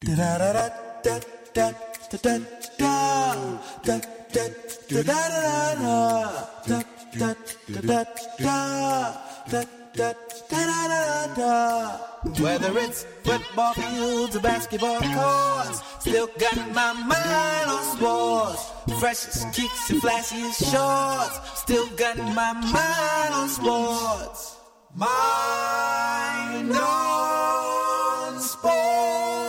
Whether it's football fields or basketball courts, still got my mind on sports. Freshest kicks and flashiest shorts, still got my mind on sports. Mind on sports.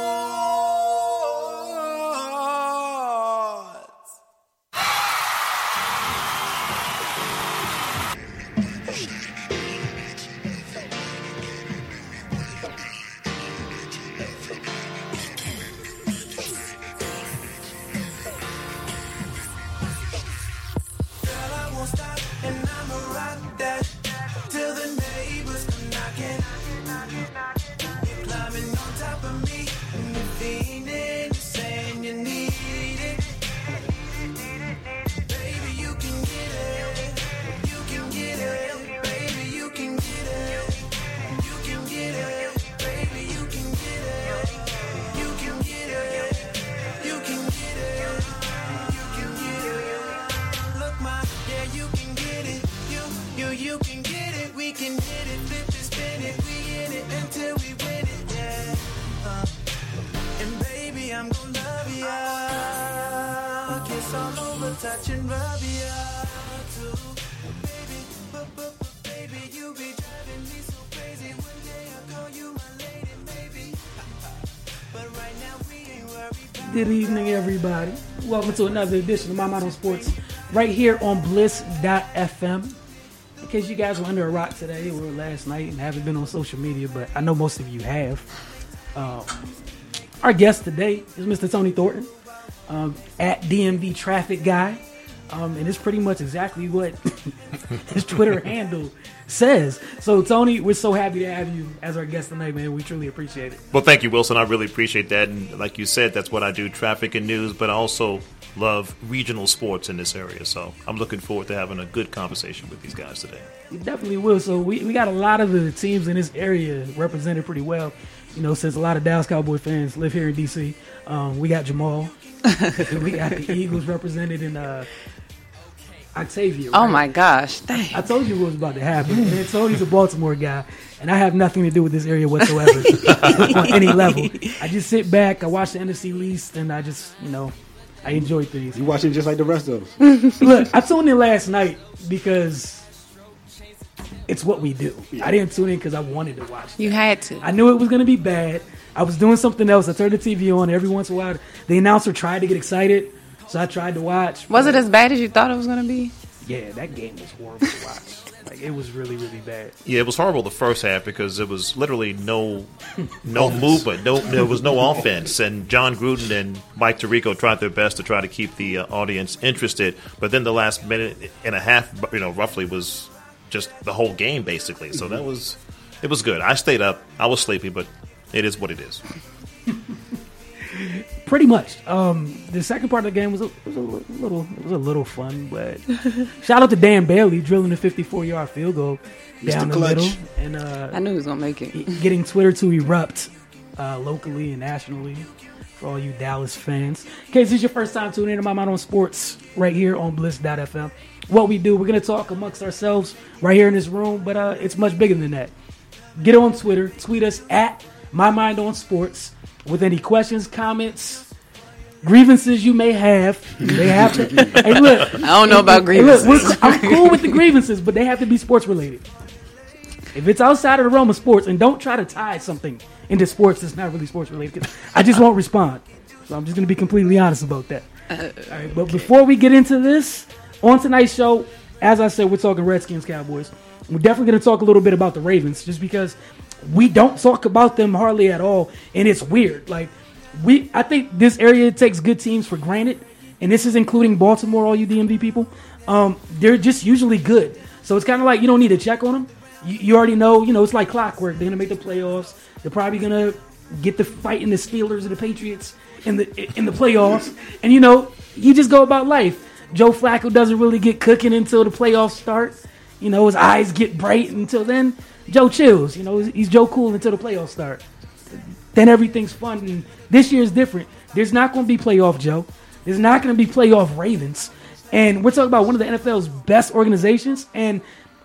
You can get it, we can hit it, flip it, spin it, we in it until we win it, yeah. And baby, I'm gonna love ya, kiss all over, touch and rub ya too. Baby, you be driving me so crazy. One day I'll call you my lady, maybe. But right now we ain't worried about. Good evening, everybody. Welcome to another edition of My Mind on Sports, right here on Bliss.fm. In case you guys were under a rock today or last night and haven't been on social media, but I know most of you have. Our guest today is Mr. Tony Thornton, at DMV Traffic Guy. And it's pretty much exactly what his Twitter handle says. So, Tony, we're so happy to have you as our guest tonight, man. We truly appreciate it. Well, thank you, Wilson. I really appreciate that. And like you said, that's what I do, traffic and news, but I also love regional sports in this area. So I'm looking forward to having a good conversation with these guys today. You definitely will. So we got a lot of the teams in this area represented pretty well. You know, since a lot of Dallas Cowboy fans live here in D.C., we got Jamal. We got the Eagles represented in Octavia. Right? Oh, my gosh. Dang. I told you what was about to happen. And Tony's a Baltimore guy, and I have nothing to do with this area whatsoever on any level. I just sit back, I watch the NFC East, and I just, I enjoy things. You watching just like the rest of us. Look, I tuned in last night because it's what we do. Yeah. I didn't tune in because I wanted to watch that. You had to. I knew it was going to be bad. I was doing something else. I turned the TV on. Every once in a while, the announcer tried to get excited, so I tried to watch. Was it as bad as you thought it was going to be? Yeah, that game was horrible to watch. Like, it was really, really bad. Yeah, it was horrible the first half because there was literally no movement. There was no offense. And John Gruden and Mike Tirico tried their best to try to keep the audience interested. But then the last minute and a half, roughly was just the whole game, basically. So it was good. I stayed up. I was sleepy, but it is what it is. Pretty much. The second part of the game was a little fun, but shout out to Dan Bailey drilling a 54-yard field goal down the middle, and I knew he was gonna make it. Getting Twitter to erupt locally and nationally for all you Dallas fans. In case this is your first time tuning in to My Mind on Sports right here on Bliss.fm, what we do, we're gonna talk amongst ourselves right here in this room, but it's much bigger than that. Get on Twitter, tweet us at My Mind on Sports. With any questions, comments, grievances you may have, they have to. Hey, look, I don't know about grievances. Look, I'm cool with the grievances, but they have to be sports related. If it's outside of the realm of sports, and don't try to tie something into sports that's not really sports related, I just won't respond. So I'm just going to be completely honest about that. All right, but before we get into this, on tonight's show, as I said, we're talking Redskins, Cowboys. We're definitely going to talk a little bit about the Ravens, just because we don't talk about them hardly at all, and it's weird. Like, I think this area takes good teams for granted, and this is including Baltimore, all you DMV people. They're just usually good. So it's kind of like you don't need to check on them. You already know, it's like clockwork. They're going to make the playoffs. They're probably going to get the fight in the Steelers and the Patriots in the playoffs. And, you just go about life. Joe Flacco doesn't really get cooking until the playoffs start. His eyes get bright until then. Joe chills. He's Joe Cool until the playoffs start. then everything's fun. And this year is different. There's not going to be playoff Joe. There's not going to be playoff Ravens. And we're talking about one of the NFL's best organizations. And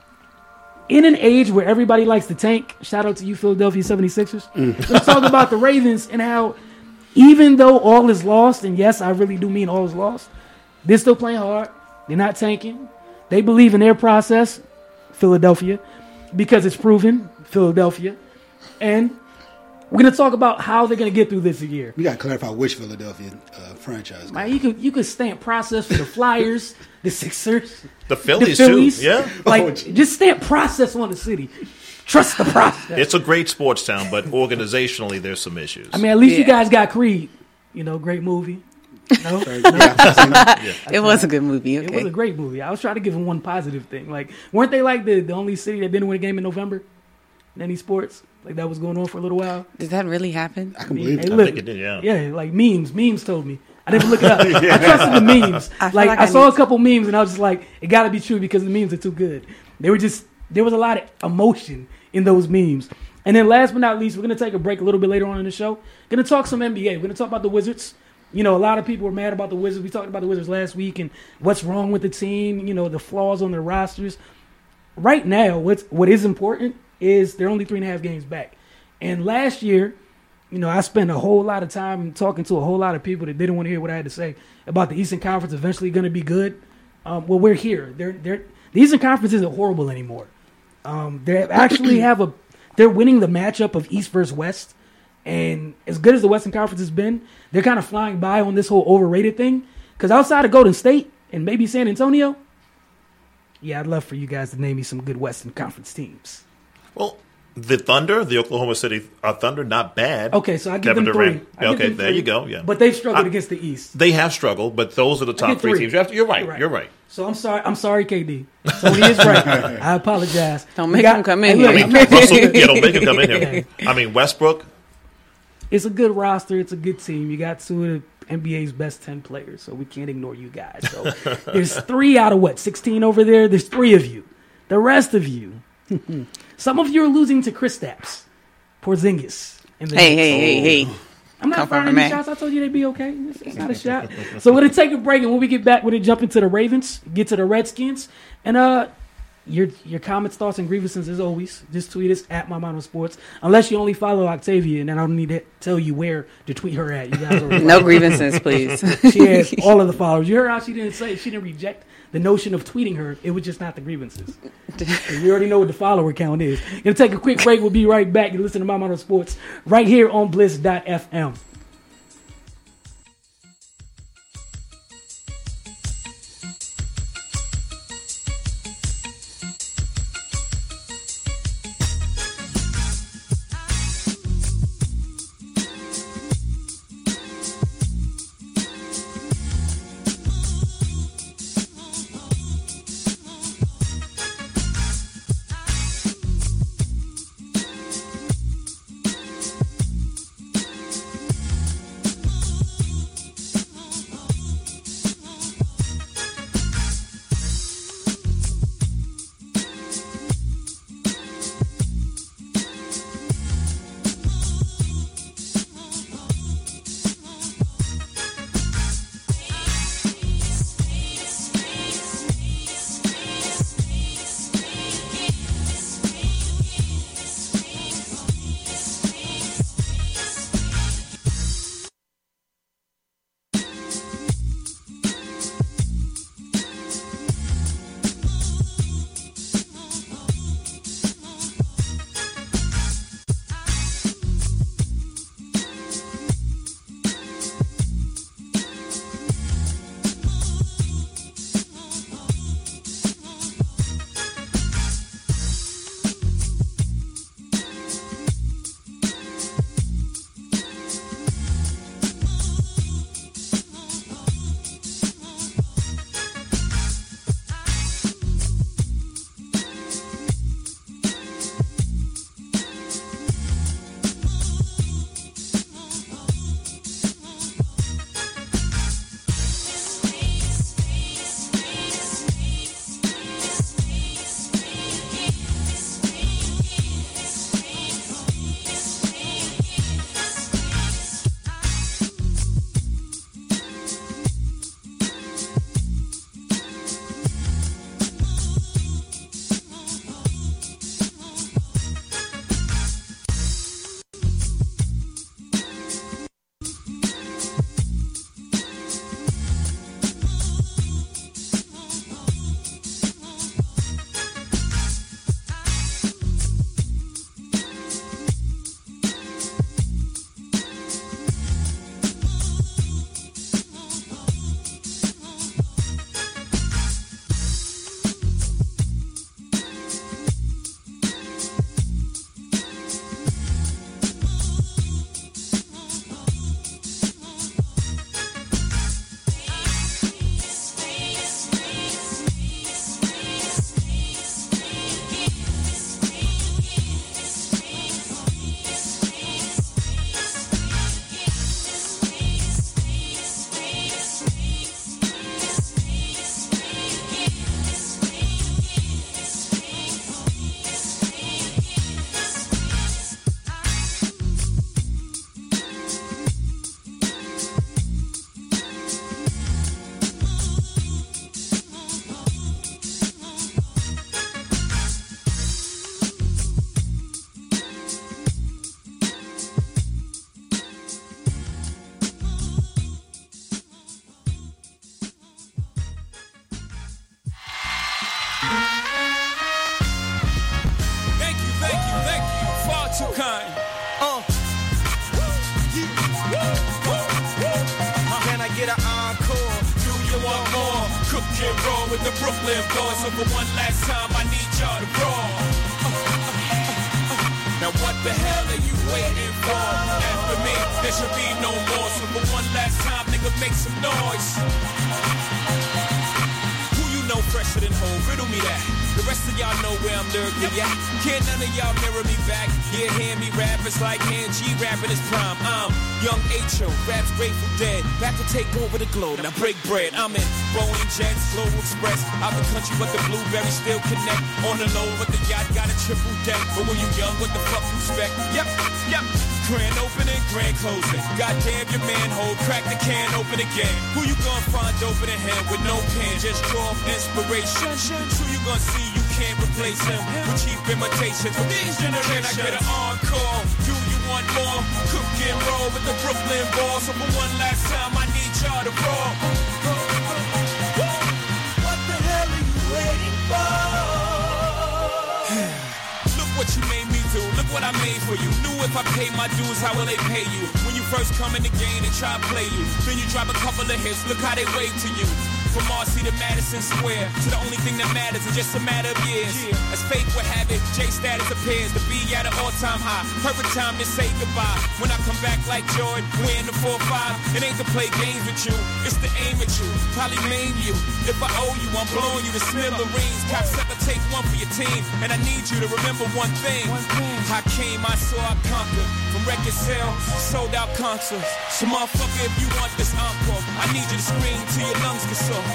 in an age where everybody likes to tank, shout out to you, Philadelphia 76ers. Let's talk about the Ravens and how even though all is lost, and yes, I really do mean all is lost, they're still playing hard. They're not tanking. They believe in their process, Philadelphia, because it's proven, Philadelphia. And we're going to talk about how they're going to get through this year. We got to clarify which Philadelphia franchise. Man, you could stamp process for the Flyers, the Sixers, The Phillies, too. Yeah. Like, just stamp process on the city. Trust the process. It's a great sports town, but organizationally, there's some issues. I mean, at least you guys got Creed. You know, great movie. No? It was a good movie. Okay. It was a great movie. I was trying to give them one positive thing. Like, weren't they like the only city that didn't win a game in November in any sports? Like, that was going on for a little while. Did that really happen? I can believe it. I think it did, yeah. Yeah, like memes. Memes told me. I didn't look it up. I trusted the memes. I saw a couple memes and I was just like, it got to be true because the memes are too good. There was a lot of emotion in those memes. And then last but not least, we're going to take a break a little bit later on in the show. Going to talk some NBA. We're going to talk about the Wizards. You know, a lot of people were mad about the Wizards. We talked about the Wizards last week and what's wrong with the team, you know, the flaws on their rosters. Right now, what is important is they're only 3.5 games back. And last year, you know, I spent a whole lot of time talking to a whole lot of people that didn't want to hear what I had to say about the Eastern Conference eventually going to be good. Well, we're here. The Eastern Conference isn't horrible anymore. They actually they're winning the matchup of East versus West. And as good as the Western Conference has been, they're kind of flying by on this whole overrated thing. Because outside of Golden State and maybe San Antonio, yeah, I'd love for you guys to name me some good Western Conference teams. Well, the Thunder, the Oklahoma City Thunder, not bad. Okay, so I give Kevin them Durant. three. Okay, there you go. Yeah, but they've struggled against the East. They have struggled, but those are the top three teams. You're right. You're right. So I'm sorry, KD. Sony is right. I apologize. Don't make him come in I here. mean, Russell, don't make him come in here. I mean, Westbrook. It's a good roster. It's a good team. You got two of the NBA's best 10 players, so we can't ignore you guys. So there's 3 out of 16 over there? There's 3 of you. The rest of you, some of you are losing to Kristaps Porzingis. Hey. I'm not firing any shots. I told you they'd be okay. It's not a shot. So we're going to take a break, and when we get back, we're going to jump into the Ravens, get to the Redskins, and your comments, thoughts, and grievances, as always, just tweet us at MyMonoSports. Unless you only follow Octavia, and then I don't need to tell you where to tweet her at. You guys already No grievances, please. She has all of the followers. You heard how she didn't reject the notion of tweeting her. It was just not the grievances. You already know what the follower count is. Gonna take a quick break. We'll be right back. You listen to MyMonoSports right here on Bliss.fm. get an encore? Do you want more? Cook and roll with the Brooklyn boys. So for one last time, I need y'all to roll. Now what the hell are you waiting for? After me, there should be no more. So for one last time, nigga, make some noise. Who you know fresher than Hov? Riddle me that. The rest of y'all know where I'm lurking, yeah. Can't none of y'all mirror me back. Yeah, hear me rap, it's like hand G rapping his prime. I'm Young H.O., raps Grateful Dead. Back to take over the globe, now break bread. I'm in Boeing Jets, Global Express. Out the country, but the blueberries still connect. On the low, but the yacht got a triple deck. But when you young, what the fuck you expect? Yep. Grand opening, grand closing. Goddamn your manhole, crack the can open again. Who you gonna find open in hand with no pen? Just draw inspiration. Who you gonna see? You can't replace him with cheap imitations from these generations. Can I get an encore? Do you want more? Cook and roll with the Brooklyn boys. So for one last time, I need y'all to roll. What the hell are you waiting for? Look what you made me do. Look what I made for you. Knew if I pay my dues, how will they pay you? When you first come in the game, they try to play you. Then you drop a couple of hits. Look how they wave to you. From Marcy to Madison Square, to the only thing that matters is just a matter of years. As fate would have it, J status appears to be at an all-time high. Perfect time to say goodbye. When I come back like Jordan, we're in the 4-5. It ain't to play games with you, it's to aim at you. Probably maim you. If I owe you, I'm blowing you to smithereens. Cocksucker, take one for your team. And I need you to remember one thing. I came, I saw, I conquered. From record sales, sold out concerts. So motherfucker, if you want this encore, I need you to scream till your lungs get sore.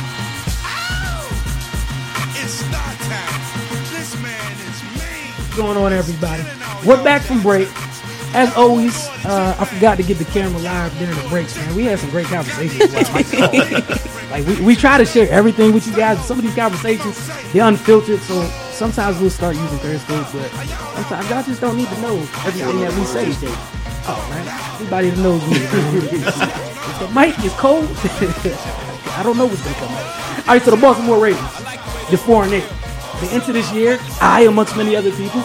It's star time. This man is mean. What's going on, everybody? We're back from break. As always, I forgot to get the camera live during the breaks, man. We had some great conversations. Like we try to share everything with you guys. Some of these conversations, they're unfiltered, so sometimes we'll start using Thursdays, but sometimes y'all just don't need to know everything that we say. Oh, man. Anybody that knows me. If the mic is cold, I don't know what's going to come out. All right, so the Baltimore Ravens, the 4-8. They enter this year, I, amongst many other people,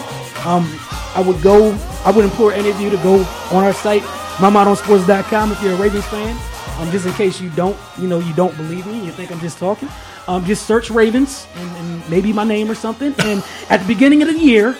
I would implore any of you to go on our site, MyModernSports.com, if you're a Ravens fan. Just in case you don't believe me, you think I'm just talking. Just search Ravens and maybe my name or something. And at the beginning of the year,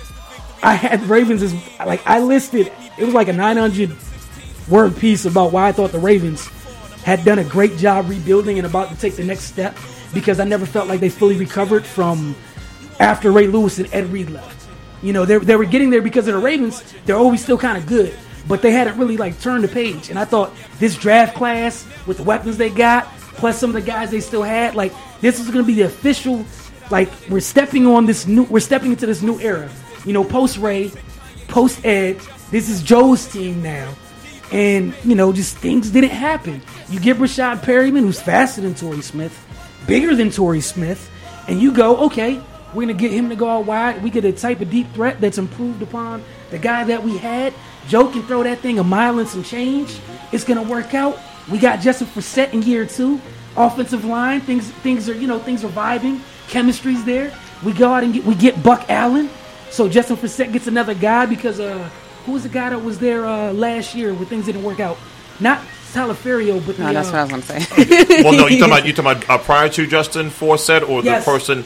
I had Ravens as, like, I listed, it was like a 900-word piece about why I thought the Ravens had done a great job rebuilding and about to take the next step, because I never felt like they fully recovered from after Ray Lewis and Ed Reed left. You know, they were getting there because of the Ravens. They're always still kind of good, but they hadn't really, like, turned the page. And I thought this draft class with the weapons they got, plus some of the guys they still had, like, this is going to be the official, like, we're stepping into this new era. You know, post-Ray, post-Ed, this is Joe's team now. And, you know, just things didn't happen. You get Rashad Perryman, who's faster than Torrey Smith, bigger than Torrey Smith, and you go, okay, we're going to get him to go out wide. We get a type of deep threat that's improved upon the guy that we had. Joe can throw that thing a mile and some change. It's going to work out. We got Justin Forsett in year 2. Offensive line, things are vibing. Chemistry's there. We go out and get Buck Allen. So Justin Forsett gets another guy because who was the guy that was there last year where things didn't work out? Not Talaferio, but no, that's what I was going to say. Well, no, you talking about prior to Justin Forsett, or yes. The person?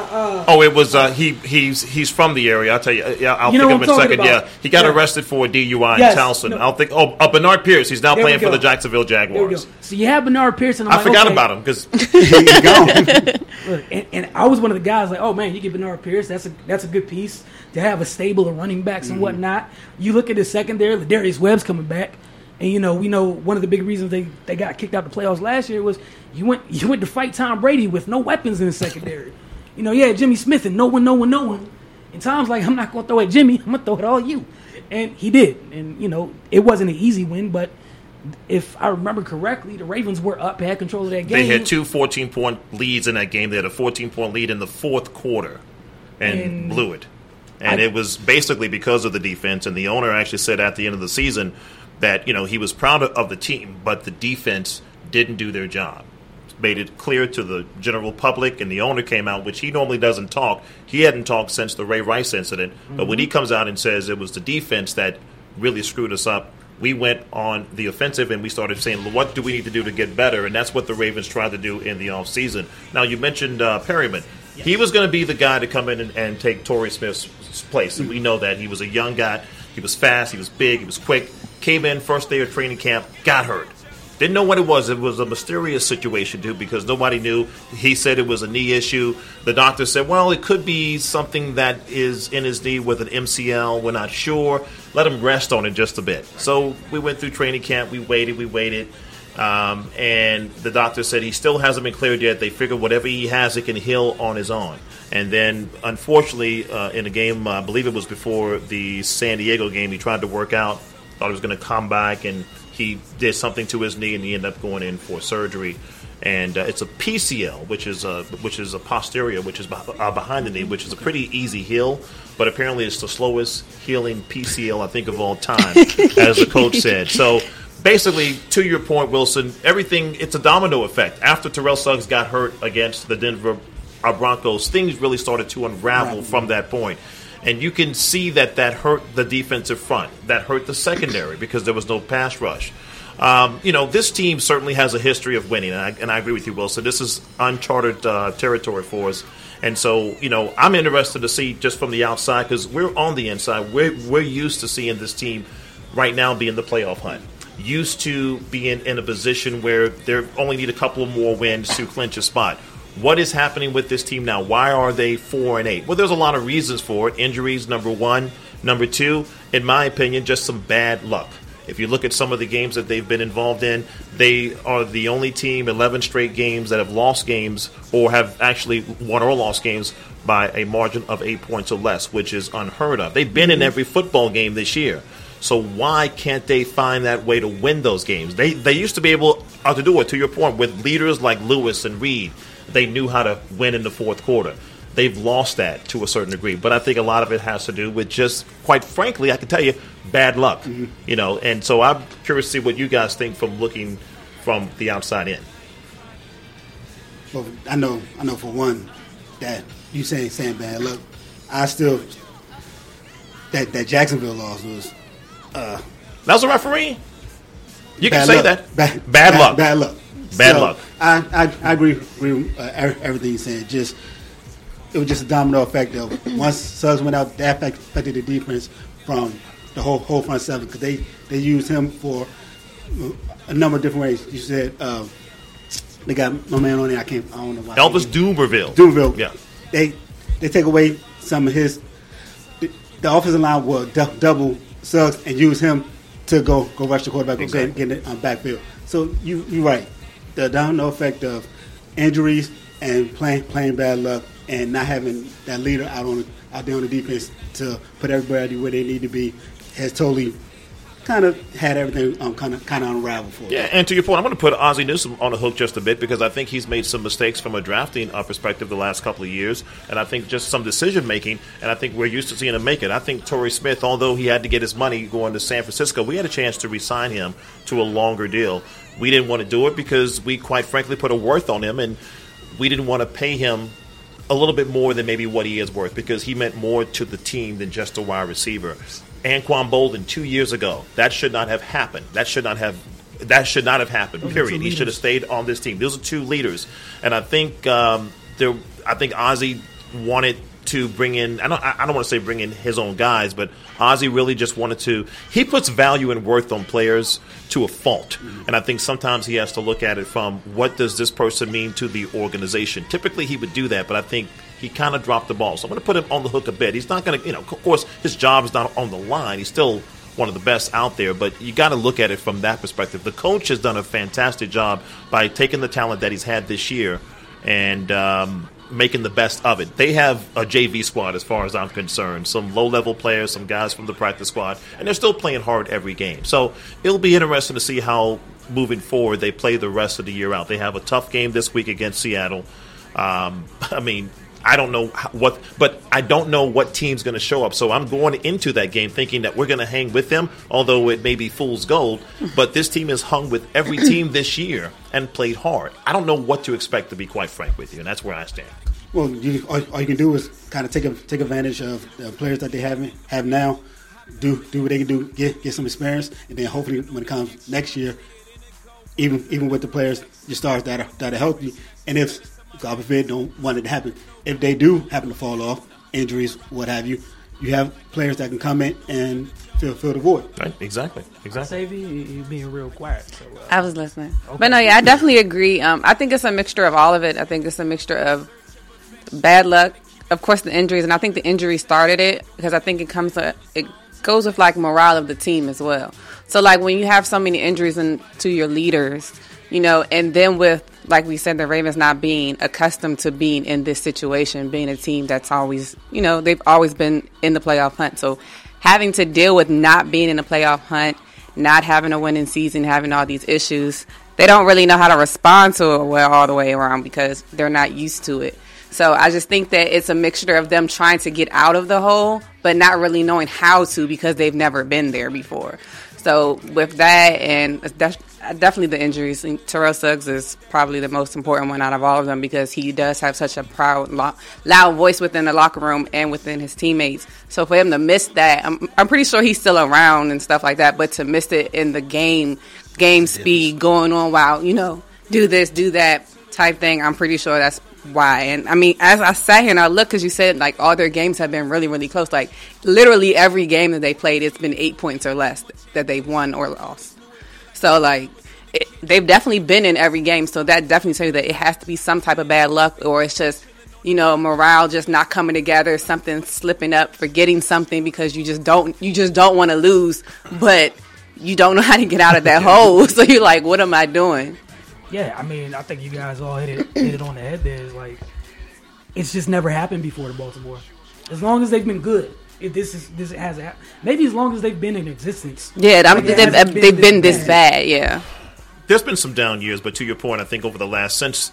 It was he's from the area. I'll tell you. Yeah, I'll think of him in a second. About. Yeah, he got arrested for a DUI in Towson. No. I'll think. Bernard Pierce. He's now playing for the Jacksonville Jaguars. So you have Bernard Pierce, and I forgot about him because he's gone. Look, and I was one of the guys like, oh man, you get Bernard Pierce. That's a good piece to have a stable of running backs and whatnot. You look at the secondary. Ladarius Webb's coming back. And, you know, we know one of the big reasons they got kicked out the playoffs last year was you went to fight Tom Brady with no weapons in the secondary. You know, yeah, Jimmy Smith and no one. And Tom's like, I'm not going to throw at Jimmy. I'm going to throw it all at you. And he did. And, you know, it wasn't an easy win, but if I remember correctly, the Ravens were up, had control of that game. They had 2 14-point leads in that game. They had a 14-point lead in the fourth quarter and blew it. And it was basically because of the defense. And the owner actually said at the end of the season that, you know, he was proud of the team, but the defense didn't do their job. Made it clear to the general public, and the owner came out, which he normally doesn't talk. He hadn't talked since the Ray Rice incident, but when he comes out and says it was the defense that really screwed us up, we went on the offensive and we started saying, what do we need to do to get better? And that's what the Ravens tried to do in the offseason. Now, you mentioned Perryman. Yes. He was going to be the guy to come in and take Torrey Smith's place, and we know that. He was a young guy. He was fast. He was big. He was quick. Came in first day of training camp, got hurt. Didn't know what it was. It was a mysterious situation, too, because nobody knew. He said it was a knee issue. The doctor said, well, it could be something that is in his knee with an MCL. We're not sure. Let him rest on it just a bit. So we went through training camp. We waited. And the doctor said he still hasn't been cleared yet. They figured whatever he has, it can heal on his own. And then, unfortunately, in a game, I believe it was before the San Diego game, he tried to work out, thought he was going to come back, and he did something to his knee, and he ended up going in for surgery. And it's a PCL, which is a posterior, which is behind the knee, which is a pretty easy heal. But apparently, it's the slowest healing PCL I think of all time, as the coach said. So basically, to your point, Wilson, everything, it's a domino effect. After Terrell Suggs got hurt against the Denver Broncos, things really started to unravel from that point. And you can see that hurt the defensive front. That hurt the secondary because there was no pass rush. This team certainly has a history of winning, and I agree with you, Wilson. This is uncharted territory for us. And so, I'm interested to see just from the outside because we're on the inside. We're used to seeing this team right now be in the playoff hunt. Used to being in a position where they only need a couple of more wins to clinch a spot. What is happening with this team now? Why are they 4-8? Well, there's a lot of reasons for it. Injuries, number one. Number two, in my opinion, just some bad luck. If you look at some of the games that they've been involved in, they are the only team, 11 straight games, that have lost games or have actually won or lost games by a margin of 8 points or less, which is unheard of. They've been in every football game this year. So why can't they find that way to win those games? They used to be able to do it, to your point, with leaders like Lewis and Reed. They knew how to win in the fourth quarter. They've lost that to a certain degree. But I think a lot of it has to do with just, quite frankly, I can tell you, bad luck. And so I'm curious to see what you guys think from looking from the outside in. Well, I know for one that you saying bad luck. I still that Jacksonville loss was that was a referee. You can bad say luck. that. Bad luck. Bad luck. Bad luck. I agree with everything you said. It was just a domino effect of once Suggs went out, that affected the defense from the whole front seven because they used him for a number of different ways. You said they got my man on there. I don't know why. Elvis Dumerville. Dumerville. Yeah. They take away some of his. The offensive line will double Suggs and use him to go rush the quarterback and get it on backfield. So you're right. The domino effect of injuries and playing bad luck and not having that leader out there on the defense to put everybody where they need to be has totally kind of had everything kind of unraveled for us. Yeah, and to your point, I'm going to put Ozzie Newsome on the hook just a bit because I think he's made some mistakes from a drafting perspective the last couple of years, and I think just some decision-making, and I think we're used to seeing him make it. I think Torrey Smith, although he had to get his money going to San Francisco, we had a chance to re-sign him to a longer deal. We didn't want to do it because we, quite frankly, put a worth on him, and we didn't want to pay him a little bit more than maybe what he is worth because he meant more to the team than just a wide receiver. Anquan Bolden 2 years ago, that should not have happened. That should not have happened, period. He should have stayed on this team. Those are two leaders. And I think Ozzie wanted to bring in, I don't want to say bring in his own guys, but Ozzie really just wanted to, he puts value and worth on players to a fault. And I think sometimes he has to look at it from what does this person mean to the organization. Typically he would do that, but I think he kind of dropped the ball. So I'm going to put him on the hook a bit. He's not going to, of course, his job is not on the line. He's still one of the best out there, but you got to look at it from that perspective. The coach has done a fantastic job by taking the talent that he's had this year and making the best of it. They have a JV squad as far as I'm concerned. Some low-level players, some guys from the practice squad, and they're still playing hard every game. So it'll be interesting to see how, moving forward, they play the rest of the year out. They have a tough game this week against Seattle. I don't know but I don't know what team's going to show up. So I'm going into that game thinking that we're going to hang with them, although it may be fool's gold. But this team has hung with every team this year and played hard. I don't know what to expect, to be quite frank with you, and that's where I stand. Well, all you can do is kind of take advantage of the players that they have now. do what they can do, get some experience, and then hopefully when it comes next year, even with the players, your stars that are healthy, and if God forbid don't want it to happen, if they do happen to fall off, injuries, what have you, you have players that can come in and fill the void. Right, exactly. Savvy, you're being real quiet. So, I was listening. Okay. But no, yeah, I definitely agree. I think it's a mixture of all of it. I think it's a mixture of bad luck, of course, the injuries, and I think the injury started it because I think it goes with like morale of the team as well. So like when you have so many injuries to your leaders, and then with, like we said, the Ravens not being accustomed to being in this situation, being a team that's always, they've always been in the playoff hunt. So having to deal with not being in the playoff hunt, not having a winning season, having all these issues, they don't really know how to respond to it well all the way around because they're not used to it. So I just think that it's a mixture of them trying to get out of the hole, but not really knowing how to because they've never been there before. So with that, and definitely the injuries, Terrell Suggs is probably the most important one out of all of them because he does have such a proud, loud voice within the locker room and within his teammates. So for him to miss that, I'm pretty sure he's still around and stuff like that, but to miss it in the game speed going on while, do this, do that type thing, I'm pretty sure that's why. And I mean, as I sat here and I looked, because you said like all their games have been really, really close. Like literally every game that they played, it's been 8 points or less that they've won or lost. So like they've definitely been in every game. So that definitely tells you that it has to be some type of bad luck, or it's just morale just not coming together, something slipping up, forgetting something because you just don't want to lose, but you don't know how to get out of that hole. So you're like, what am I doing? Yeah, I mean, I think you guys all hit it on the head there. It's like, it's just never happened before to Baltimore. As long as they've been good, this hasn't happened. Maybe as long as they've been in existence. Yeah, they've been this bad. Yeah. There's been some down years, but to your point, I think over the last since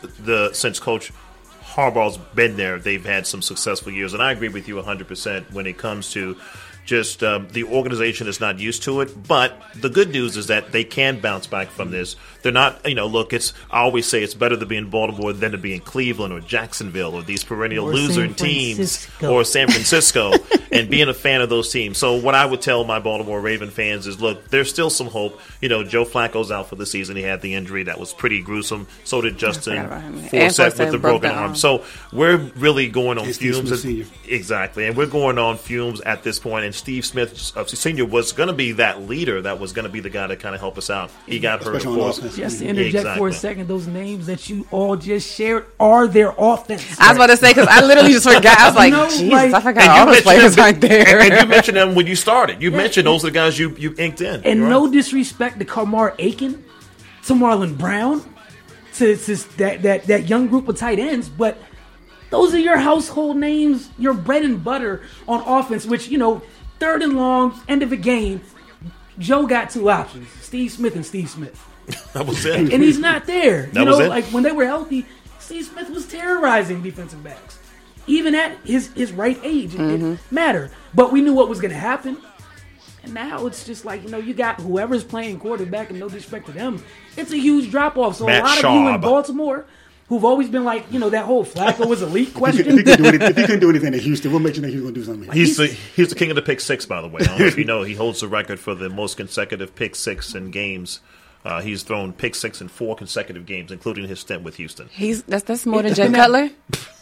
Coach Harbaugh's been there, they've had some successful years, and I agree with you 100% when it comes to just the organization is not used to it. But the good news is that they can bounce back from this. They're not, look, I always say it's better to be in Baltimore than to be in Cleveland or Jacksonville or these perennial loser teams or San Francisco and being a fan of those teams. So what I would tell my Baltimore Raven fans is, look, there's still some hope. Joe Flacco's out for the season. He had the injury that was pretty gruesome. So did Justin Forsett with the broken arm. So we're really going on fumes. Exactly. And we're going on fumes at this point. And Steve Smith Sr. was going to be that leader that was going to be the guy to kind of help us out. He got hurt, of course. Just to interject for a second, those names that you all just shared are their offense. I was about to say, because I literally just forgot. I was like, Jesus, I forgot all those players right there. And you mentioned them when you started. You mentioned those are the guys you inked in. And no disrespect to Kamar Aiken, to Marlon Brown, to that young group of tight ends, but those are your household names, your bread and butter on offense, which, third and long, end of a game, Joe got two options, Steve Smith and Steve Smith. That was it. And he's not there. That was it. Like when they were healthy, Steve Smith was terrorizing defensive backs. Even at his right age, it mattered. But we knew what was going to happen. And now it's just like, you got whoever's playing quarterback, and no disrespect to them, it's a huge drop-off. So Matt a lot Schaub. of you in Baltimore who've always been like, that whole Flacco was elite question. If he couldn't do anything in Houston, we'll mention that he was going to do something. He's the king of the pick six, by the way. I don't know if you know, he holds the record for the most consecutive pick six in games. He's thrown pick six in 4 consecutive games, incling his stint with Houston. That's more than Jay Cutler?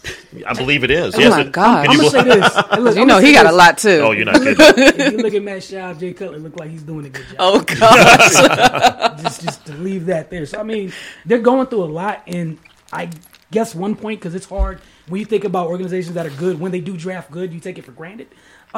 I believe it is. Oh, yes, my God. I'm going to say this. Hey, look, he got a lot, too. Oh, you're not kidding. If you look at Matt Schaub, Jay Cutler look like he's doing a good job. Oh, gosh. just to leave that there. So, I mean, they're going through a lot, and I guess one point, because it's hard when you think about organizations that are good, when they do draft good, you take it for granted.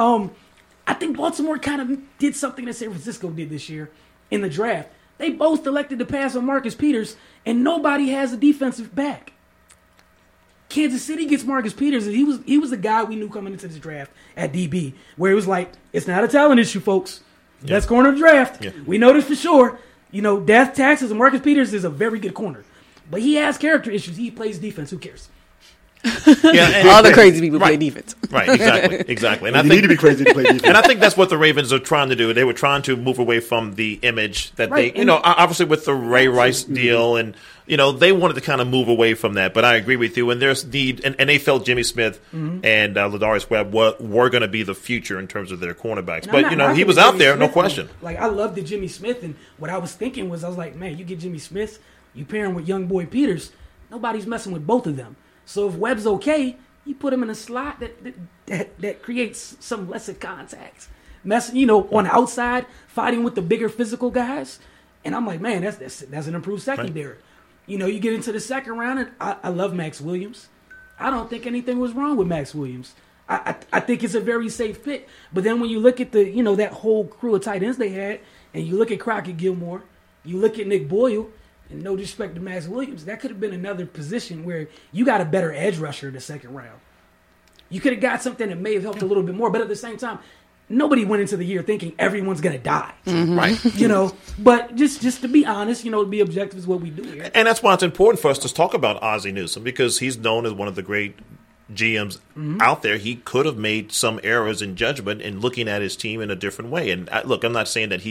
I think Baltimore kind of did something that San Francisco did this year in the draft. They both elected to pass on Marcus Peters, and nobody has a defensive back. Kansas City gets Marcus Peters, and he was the guy we knew coming into this draft at DB, where it was like, it's not a talent issue, folks. Best corner of the draft. Yeah. We know this for sure. Death taxes, and Marcus Peters is a very good corner. But he has character issues. He plays defense. Who cares? Yeah, and, All the crazy people play Right. defense. Right, exactly. And I You think need to be crazy to play defense. And I think that's what the Ravens are trying to do. They were trying to move away from the image that Right, they, obviously with the Ray Rice deal, and they wanted to kind of move away from that. But I agree with you. And there's need, and they felt Jimmy Smith and Ladarius Webb were going to be the future in terms of their cornerbacks. And I'm But not he knocking was the out Jimmy there, no Smith question. one. Like I love the Jimmy Smith, and what I was thinking was, I was like, man, you get Jimmy Smith, you pair him with young boy Peters, nobody's messing with both of them. So if Webb's okay, you put him in a slot that creates some lesser contacts, messing, on the outside, fighting with the bigger physical guys. And I'm like, man, that's an improved secondary. Right. You get into the second round, and I love Max Williams. I don't think anything was wrong with Max Williams. I think it's a very safe pick. But then when you look at the, that whole crew of tight ends they had, and you look at Crockett Gilmore, you look at Nick Boyle, and no disrespect to Max Williams, that could have been another position where you got a better edge rusher in the second round. You could have got something that may have helped a little bit more, but at the same time, nobody went into the year thinking everyone's going to die. Mm-hmm. Right. But just to be honest, to be objective is what we do here. And that's why it's important for us to talk about Ozzie Newsome, because he's known as one of the great GMs out there. He could have made some errors in judgment in looking at his team in a different way. And look, I'm not saying that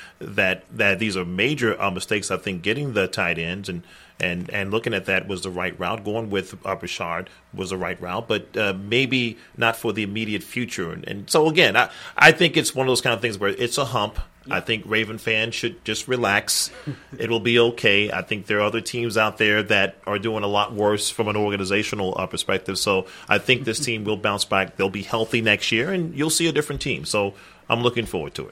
that these are major mistakes. I think getting the tight ends and looking at that was the right route. Going with Bouchard was the right route, but maybe not for the immediate future. And so again, I think it's one of those kind of things where it's a hump. I think Raven fans should just relax. It will be okay. I think there are other teams out there that are doing a lot worse from an organizational perspective. So I think this team will bounce back. They'll be healthy next year, and you'll see a different team. So I'm looking forward to it.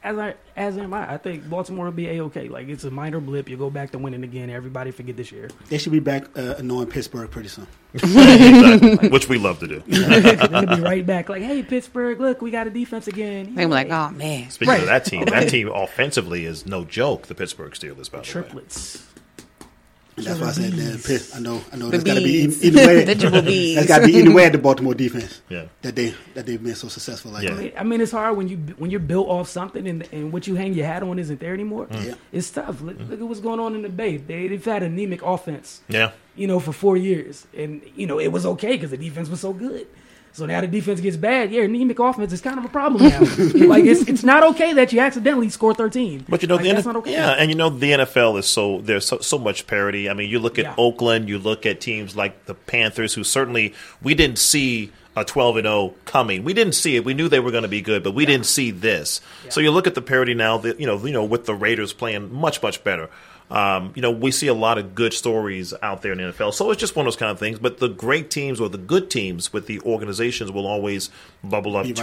As am I. I think Baltimore will be A-okay. Like, it's a minor blip. You go back to winning again. Everybody forget this year. They should be back annoying Pittsburgh pretty soon. Exactly. Which we love to do. They'll be right back. Like, hey, Pittsburgh, look, we got a defense again. They were like, oh, man. Speaking of that team offensively is no joke, the Pittsburgh Steelers, by the way. Triplets. And that's why I said that. I know The that's got to be bees. either way. Vegetable bees. That's got to be either way at the Baltimore defense. Yeah. That they've been so successful. Like Yeah. that. I mean, it's hard when you're built off something and what you hang your hat on isn't there anymore. Yeah. It's tough. Look at what's going on in the Bay. They've had anemic offense. Yeah. For 4 years, and it was okay because the defense was so good. So now the defense gets bad. Yeah, anemic offense is kind of a problem now. Like it's not okay that you accidentally score 13. But that's not okay. Yeah, and the NFL is there's so much parity. I mean, you look at Oakland, you look at teams like the Panthers, who certainly we didn't see a 12-0 coming. We didn't see it. We knew they were going to be good, but we didn't see this. Yeah. So you look at the parity now. That with the Raiders playing much better. We see a lot of good stories out there in the NFL. So it's just one of those kind of things. But the great teams or the good teams with the organizations will always bubble up.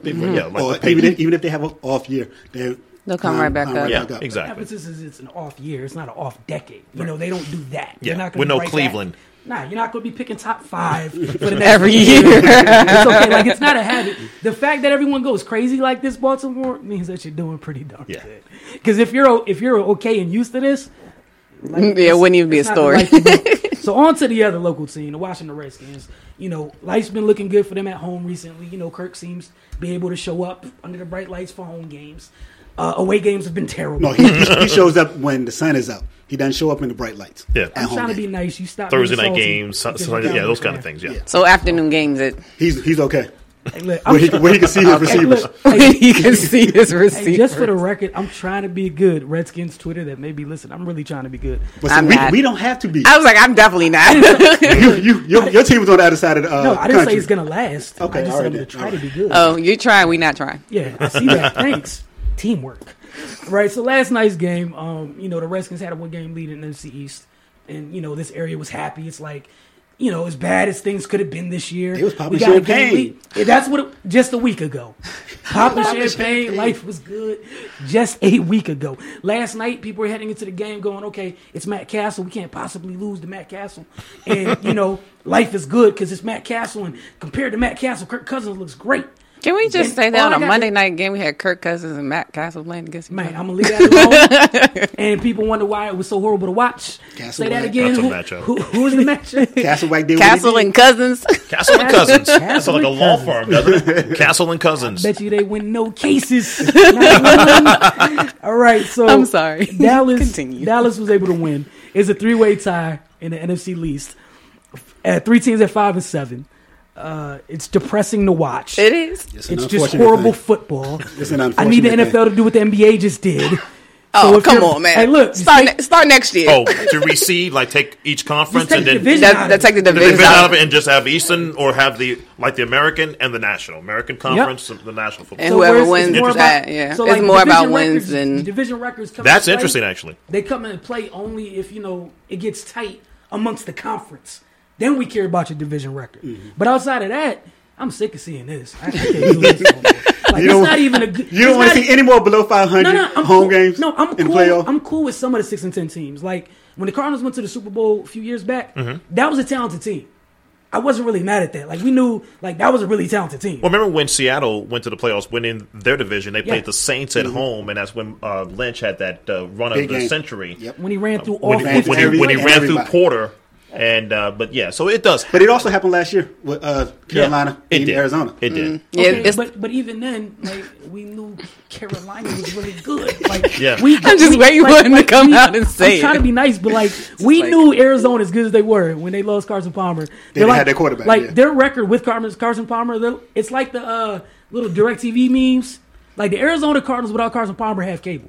Even if they have an off year, they'll come right back up. Yeah, exactly. The emphasis is it's an off year. It's not an off decade. They don't do that. Yeah, not with no Cleveland. Back. Nah, you're not going to be picking top 5 for the next every year. It's okay. Like, it's not a habit. The fact that everyone goes crazy like this, Baltimore, means that you're doing pretty darn good. Because if you're okay and used to this, it wouldn't even be a story. So on to the other local team, the Washington Redskins. Life's been looking good for them at home recently. Kirk seems to be able to show up under the bright lights for home games. Away games have been terrible. No, he shows up when the sun is out. He doesn't show up in the bright lights. Yeah, I'm trying to be nice. You stop Thursday night games, those kind of things. Yeah. So afternoon games, he's okay. Hey, look, where he can see his receivers. He can see his receivers. Hey, just for the record, I'm trying to be good. Redskins Twitter that may be listening. I'm really trying to be good. But I'm not. We don't have to be. I was like, I'm definitely not. Your team was on the other side of the No, I didn't country. say it's going to last. Okay, I just all said right I'm going then. to try All to be good. Oh, you're trying. We not trying. Yeah, I see that. Thanks. Teamwork. Right, so last night's game, the Redskins had a 1-game lead in the NFC East. And, this area was happy. It's like, as bad as things could have been this year. It was popping we got a game champagne. lead. Yeah, that's what just a week ago. Popping champagne, life was good just a week ago. Last night, people were heading into the game going, okay, it's Matt Castle. We can't possibly lose to Matt Castle. And, life is good because it's Matt Castle. And compared to Matt Castle, Kirk Cousins looks great. Can we just And say that all on I a got Monday to- night game we had Kirk Cousins and Matt Castle playing against each Man, other? I'm going to leave that alone. And people wonder why it was so horrible to watch. Castle Say that White. again. That's a matchup. Who is the matchup? Castle White did Castle and Cousins. Castle and Cousins. That's Castle like a and law Cousins. firm, doesn't it? Castle and Cousins. Bet you they win no cases. Not one. All right, so I'm sorry. Dallas Continue. was able to win. It's a 3-way tie in the NFC least. Three teams at 5-7. It's depressing to watch. It is. It's an It's just unfortunate horrible thing. football. It's an I need the unfortunate NFL to do what the NBA just did. Oh, if come you're- on, man. Hey, look, Start next year. Oh, to reseed, like take each conference take and the then division the out of That's like the it. division division out out of it and just have Eastern or have the American and the National. American Conference and the National Football. And So whoever whereas it's wins more that, about- yeah. so, It's like, more division about wins records- than- division records. Come That's into play. interesting, actually. They come into play only if it gets tight amongst the conference. Then we care about your division record. But outside of that, I'm sick of seeing this. I can't do this no more. Like, You it's don't- not even a good. You don't want to see any more below 500 I'm home cool. games No, I'm in cool. the playoff? I'm cool with some of the 6-10 teams. Like when the Cardinals went to the Super Bowl a few years back, Mm-hmm. that was a talented team. I wasn't really mad at that. Like we knew, like that was a really talented team. Well, remember when Seattle went to the playoffs, winning their division? They played Yeah. the Saints at home, and that's when Lynch had that run of Big the game. century. Yep. When he ran through all When he, 50 when he, when he ran through Everybody. Porter, and but yeah, so it does. But it also happened last year with Carolina it and did. Arizona. It did. Yeah, Okay, it's, but even then, like we knew Carolina was really good. Like Yeah. I'm just waiting for him to come out and say I'm trying it. to be nice, but like we knew Arizona as good as they were when they lost Carson Palmer. didn't like, have their quarterback, Like yeah. their record with Carson Palmer, it's like the little DirecTV memes. Like the Arizona Cardinals without Carson Palmer have cable.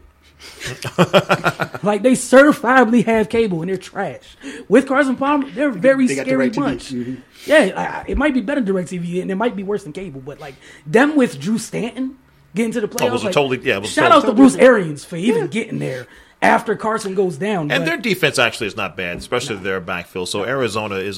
Like they certifiably have cable and they're trash. With Carson Palmer, they're a very They got scary DirecTV. bunch. Mhm. Yeah, it might be better than DirecTV and it might be worse than cable, but like them with Drew Stanton getting to the playoffs. it was a like, totally- yeah, it was shout totally- out to Bruce Arians for even getting there after Carson goes down. And but- their defense actually is not bad, especially their backfield. So Arizona is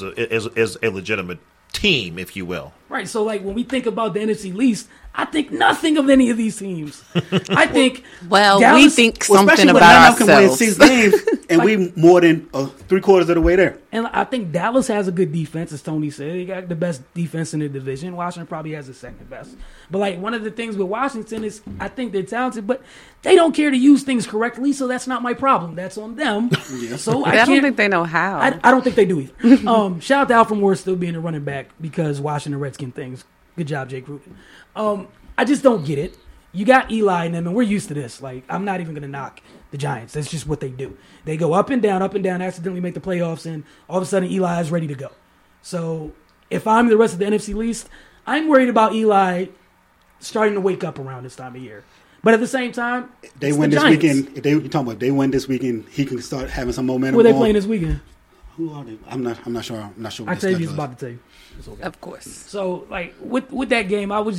a legitimate team, if you will. Right, so like when we think about the NFC least, I think nothing of any of these teams. I think well, we Dallas- think Well, something especially when about none of them can win ourselves. 6 games, and we more than 3/4 of the way there. and I think Dallas has a good defense, as Tony said. They got the best defense in the division. Washington probably has the second best. But like one of the things with Washington is I think they're talented, but they don't care to use things correctly, so that's not my problem. That's on them. So I I don't can't- think they know how. I don't think they do either. Shout out to Alfred Morris still being a running back because Washington Redskin things. Good job, Jake Gruden. I just don't get it. You got Eli and them, and we're used to this. Like, I'm not even going to knock the Giants. That's just what they do. They go up and down, accidentally make the playoffs, and all of a sudden Eli is ready to go. So if I'm the rest of the NFC least, I'm worried about Eli starting to wake up around this time of year. But at the same time, They it's win the this Giants. weekend. If you talking about if they win this weekend, he can start having some momentum. Who are they going. playing this weekend? Who are they? I'm not sure. I'm not sure. What I the tell you, schedule he's is. about to tell you. It's okay. Of course. So like with that game, it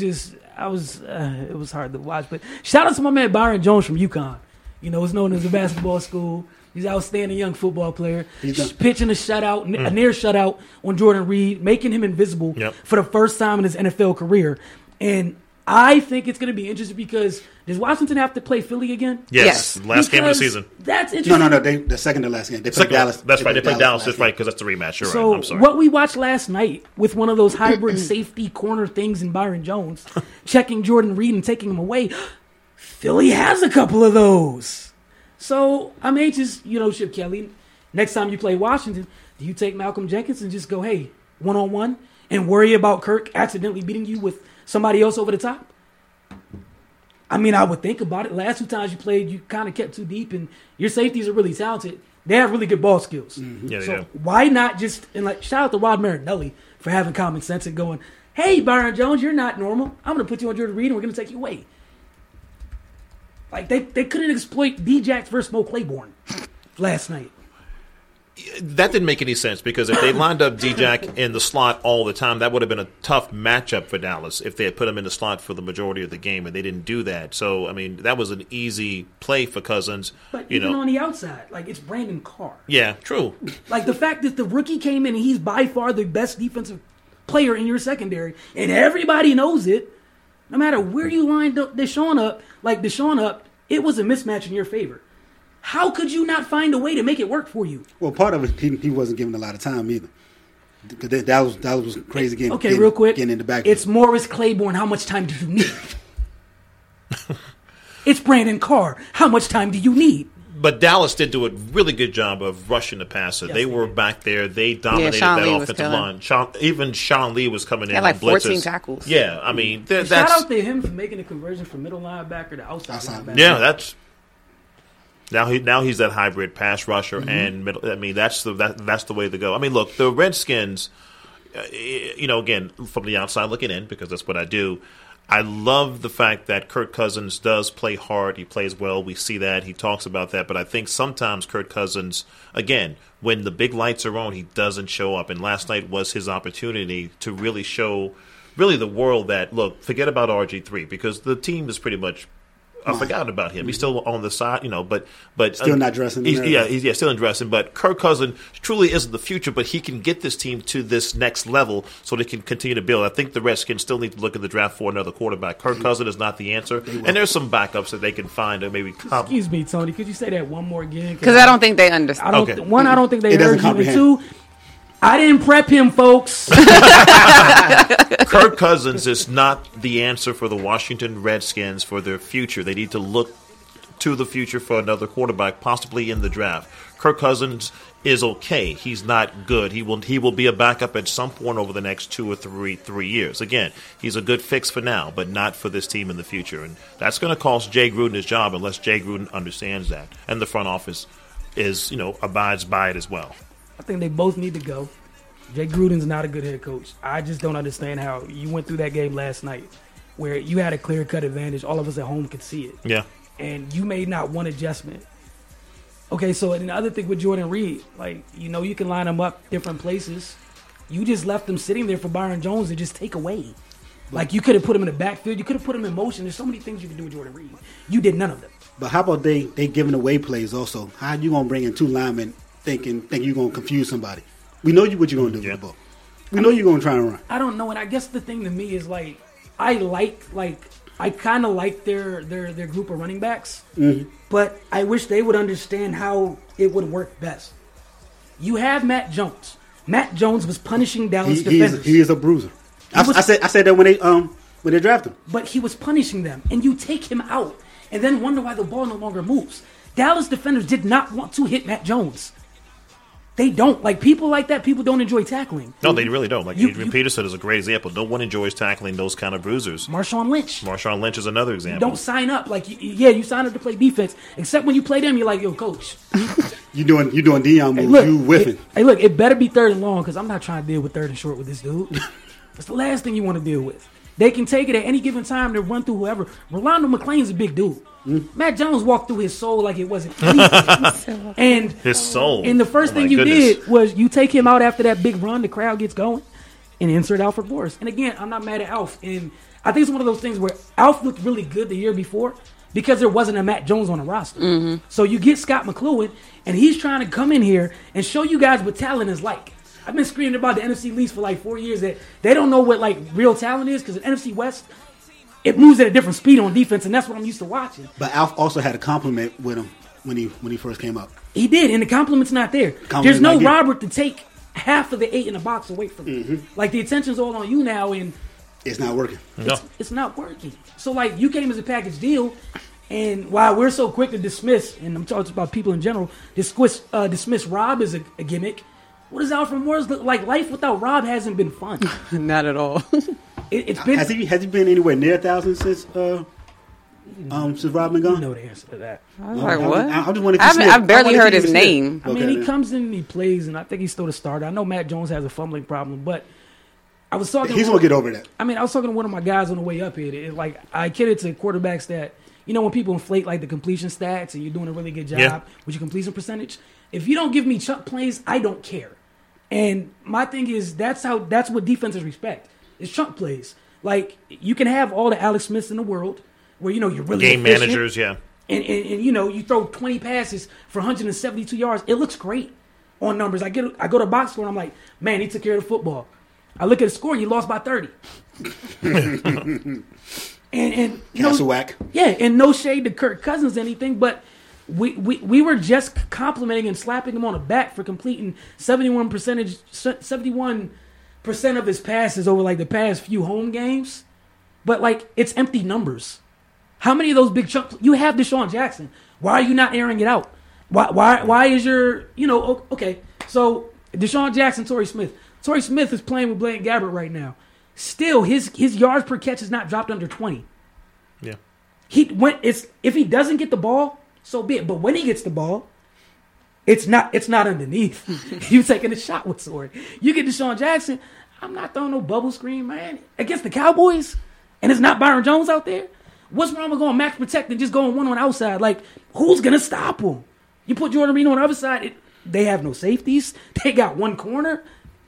was hard to watch. But shout out to my man Byron Jones from UConn. You know, it's known as a basketball school. He's an outstanding young football player. He's done- Pitching a shutout, a near shutout on Jordan Reed, making him invisible Yep. for the first time in his NFL career. And I think it's going to be interesting because does Washington have to play Philly again? Yes, last game of the Because season. That's interesting. No. The second to last game. They played Dallas. That's right. They played Dallas. last That's game. right, because that's the rematch. You're So right. I'm sorry. what we watched last night with one of those hybrid safety corner things in Byron Jones, checking Jordan Reed and taking him away, Philly has a couple of those. So I'm anxious, Chip Kelly, next time you play Washington, do you take Malcolm Jenkins and just go, hey, 1-on-1 and worry about Kirk accidentally beating you with somebody else over the top? I mean, I would think about it. Last 2 times you played, you kind of kept too deep, and your safeties are really talented. They have really good ball skills. Yeah, they So do. why not just shout out to Rod Marinelli for having common sense and going, hey, Byron Jones, you're not normal. I'm going to put you on Jordan Reed and we're going to take you away. Like they couldn't exploit D-Jax versus Mo Claiborne last night. That didn't make any sense because if they lined up D-Jack in the slot all the time, that would have been a tough matchup for Dallas if they had put him in the slot for the majority of the game, and they didn't do that. So, I mean, that was an easy play for Cousins. But even on the outside, it's Brandon Carr. Yeah, true. Like the fact that the rookie came in and he's by far the best defensive player in your secondary, and everybody knows it. No matter where you lined up Deshaun up, it was a mismatch in your favor. How could you not find a way to make it work for you? Well, part of it, he wasn't given a lot of time either. Because that was crazy getting. Okay, real quick. Getting in the back. It's Morris Claiborne. How much time do you need? It's Brandon Carr. How much time do you need? But Dallas did do a really good job of rushing the passer. Yes, they they were did. back there. They dominated Sean that Lee was offensive killing. line. Even Sean Lee was coming in Had like on blitzes. 14 tackles. Yeah, I mean, that's Shout out to him for making the conversion from middle linebacker to outside linebacker. yeah, that's Now he's that hybrid pass rusher and middle. I mean, that's the way to go. I mean, look, the Redskins. Again, from the outside looking in, because that's what I do. I love the fact that Kirk Cousins does play hard. He plays well. We see that. He talks about that. But I think sometimes Kirk Cousins, again, when the big lights are on, he doesn't show up. And last night was his opportunity to really show the world that, look, forget about RG3, because the team is pretty much forgotten about him. He's still on the side, but still not dressing. He's still in dressing. But Kirk Cousins truly isn't the future, but he can get this team to this next level so they can continue to build. I think the Redskins still need to look at the draft for another quarterback. Kirk Cousins is not the answer, and there's some backups that they can find or maybe. Excuse me, Tony. Could you say that one more again? Because I don't think they understand. I don't think they heard you. And two, I didn't prep him, folks. Kirk Cousins is not the answer for the Washington Redskins for their future. They need to look to the future for another quarterback, possibly in the draft. Kirk Cousins is okay. He's not good. He will be a backup at some point over the next 2 or 3 years. Again, he's a good fix for now, but not for this team in the future. And that's going to cost Jay Gruden his job unless Jay Gruden understands that. And the front office abides by it as well. I think they both need to go. Jay Gruden's not a good head coach. I just don't understand how you went through that game last night where you had a clear-cut advantage. All of us at home could see it. Yeah. And you made not one adjustment. Okay, so and the other thing with Jordan Reed, you can line them up different places. You just left him sitting there for Byron Jones to just take away. You could have put him in the backfield. You could have put him in motion. There's so many things you can do with Jordan Reed. You did none of them. But how about they giving away plays also? How you going to bring in 2 linemen thinking you're going to confuse somebody? We know what you're going to do with the ball. We know you're going to try and run. I don't know, and I guess the thing to me is I kind of like their group of running backs, but I wish they would understand how it would work best. You have Matt Jones. Matt Jones was punishing Dallas defenders. He is a bruiser. I said that when they drafted him. But he was punishing them, and you take him out, and then wonder why the ball no longer moves. Dallas defenders did not want to hit Matt Jones. They don't. People like that, people don't enjoy tackling. No, they really don't. Adrian Peterson is a great example. No one enjoys tackling those kind of bruisers. Marshawn Lynch. Marshawn Lynch is another example. You don't sign up. You sign up to play defense. Except when you play them, you're like, yo, coach. you doing Deion moves. You whiffing. Look, it better be 3rd and long because I'm not trying to deal with 3rd and short with this dude. That's the last thing you want to deal with. They can take it at any given time to run through whoever. Rolando McClain's a big dude. Matt Jones walked through his soul like it wasn't easy. And his soul. And the first thing you did was you take him out after that big run, the crowd gets going, and insert Alfred Morris. And again, I'm not mad at Alf. And I think it's one of those things where Alf looked really good the year before because there wasn't a Matt Jones on the roster. So you get Scott McCloughan, and he's trying to come in here and show you guys what talent is like. I've been screaming about the NFC Least for 4 years that they don't know what real talent is because the NFC West, it moves at a different speed on defense, and that's what I'm used to watching. But Alf also had a compliment with him when he first came up. He did, and the compliment's not there. There's no Robert to take half of the 8 in the box away from him. The attention's all on you now, and it's not working. It's not working. So you came as a package deal, and while we're so quick to dismiss, and I'm talking about people in general, dismiss Rob as a gimmick. What does Alfred Morris look like? Life without Rob hasn't been fun. Not at all. It's been. Has he been anywhere near 1,000 since Rob been gone? You know the answer to that. I was like, what? I just want to. I've barely heard his name. I mean, he comes in and he plays, and I think he's still the starter. I know Matt Jones has a fumbling problem, but I was talking. He's gonna get over that. I mean, I was talking to one of my guys on the way up here. I kid it to quarterbacks that when people inflate the completion stats and you're doing a really good job with your completion percentage. If you don't give me chunk plays, I don't care. And my thing is that's what defenses respect. It's chunk plays. You can have all the Alex Smiths in the world where you're really game efficient, managers, yeah. And you throw 20 passes for 172 yards. It looks great on numbers. I go to box score and I'm like, man, he took care of the football. I look at the score, you lost by 30. and Castlewack. Yeah, and no shade to Kirk Cousins or anything, but we were just complimenting and slapping him on the back for completing 71% of his passes over the past few home games. But it's empty numbers. How many of those big chunks? You have Deshaun Jackson. Why are you not airing it out? Why is your okay? So Deshaun Jackson, Torrey Smith. Torrey Smith is playing with Blaine Gabbert right now. Still, his yards per catch has not dropped under 20. Yeah. If he doesn't get the ball, so be it. But when he gets the ball, it's not underneath. You taking a shot with Sword. You get Deshaun Jackson, I'm not throwing no bubble screen, man. Against the Cowboys, and it's not Byron Jones out there. What's wrong with going max protect and just going one on outside? Like, who's gonna stop him? You put Jordan Reed on the other side. They have no safeties. They got one corner.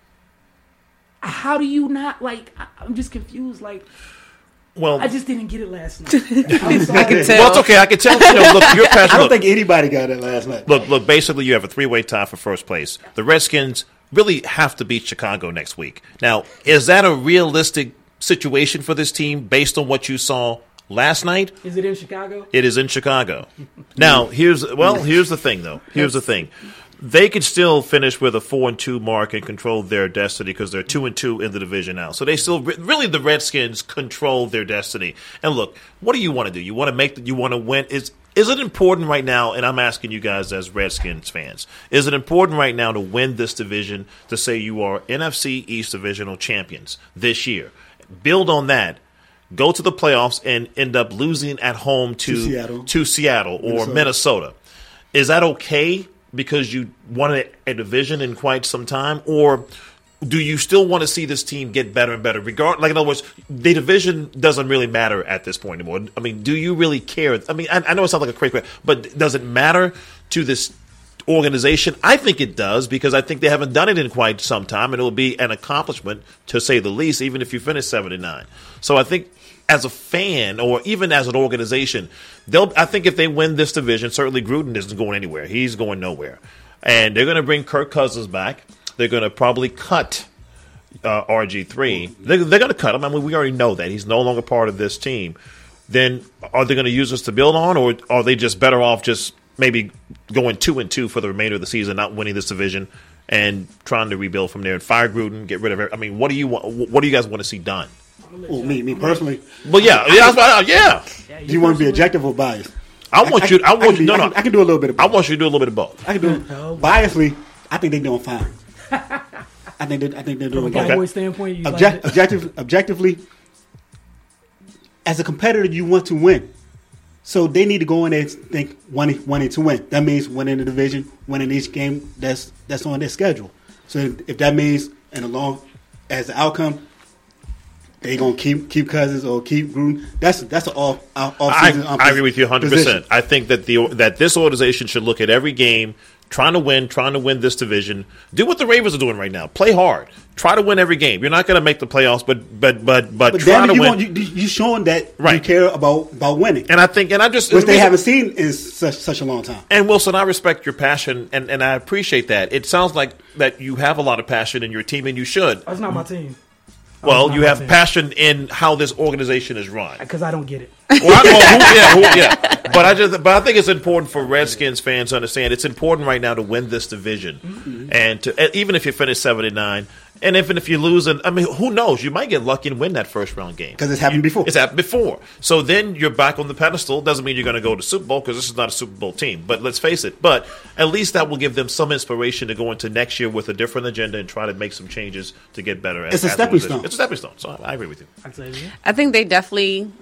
How do you not like? I'm just confused. Like, Well, I just didn't get it last night. I can tell. well, it's okay. I can tell. Look, you're I don't think anybody got it last night. Look. Basically, you have a 3-way tie for first place. The Redskins really have to beat Chicago next week. Now, is that a realistic situation for this team based on what you saw last night? Is it in Chicago? It is in Chicago. Now, here's the thing, though. Here's the thing. They could still finish with a 4-2 mark and control their destiny because they're 2-2 in the division now. So they still really the Redskins control their destiny. And look, what do you want to do? You want to win? Is it important right now? And I'm asking you guys as Redskins fans, is it important right now to win this division to say you are NFC East divisional champions this year? Build on that. Go to the playoffs and end up losing at home to Seattle or Minnesota. Is that okay? Because you won a division in quite some time, or do you still want to see this team get better and better? Like in other words, the division doesn't really matter at this point anymore. I mean, do you really care? I mean, I know it sounds like a crazy question, but does it matter to this organization? I think it does because I think they haven't done it in quite some time, and it will be an accomplishment to say the least, even if you finish 7-9. So I think, as a fan or even as an organization, I think if they win this division, certainly Gruden isn't going anywhere. He's going nowhere. And they're going to bring Kirk Cousins back. They're going to probably cut RG3. They're going to cut him. I mean, we already know that. He's no longer part of this team. Then are they going to use this to build on, or are they just better off just maybe going 2-2 for the remainder of the season, not winning this division and trying to rebuild from there and fire Gruden, get rid of it? I mean, what do you want? What do you guys want to see done? Well, me personally. Well, yeah. You want to be objective or biased? I want you. I can do a little bit of both. I want you to do a little bit of both. I can do biasly. I think they're doing fine. I think they're doing From a good. Cowboy standpoint, Objectively, as a competitor, you want to win. So they need to go in there and think wanting to win. That means winning the division, winning each game that's on their schedule. So if that means as an outcome, they gonna keep Cousins or keep Gruden. That's an off season. I agree with you 100%. I think that that this organization should look at every game, trying to win this division. Do what the Ravens are doing right now. Play hard. Try to win every game. You're not going to make the playoffs, but try to win. You showing that you care about winning. And I just which they haven't seen in such a long time. And Wilson, I respect your passion, and I appreciate that. It sounds like that you have a lot of passion in your team, and you should. That's not my team. Well, you have passion in how this organization is run. Because I don't get it. But I think it's important for Redskins fans to understand it's important right now to win this division, and even if you finish 7-9, and even if you lose, who knows? You might get lucky and win that first round game because it's happened before. It's happened before. So then you're back on the pedestal. Doesn't mean you're going to go to Super Bowl because this is not a Super Bowl team. But let's face it. But at least that will give them some inspiration to go into next year with a different agenda and try to make some changes to get better. It's a stepping stone. It's a stepping stone. So I agree with you. I think they definitely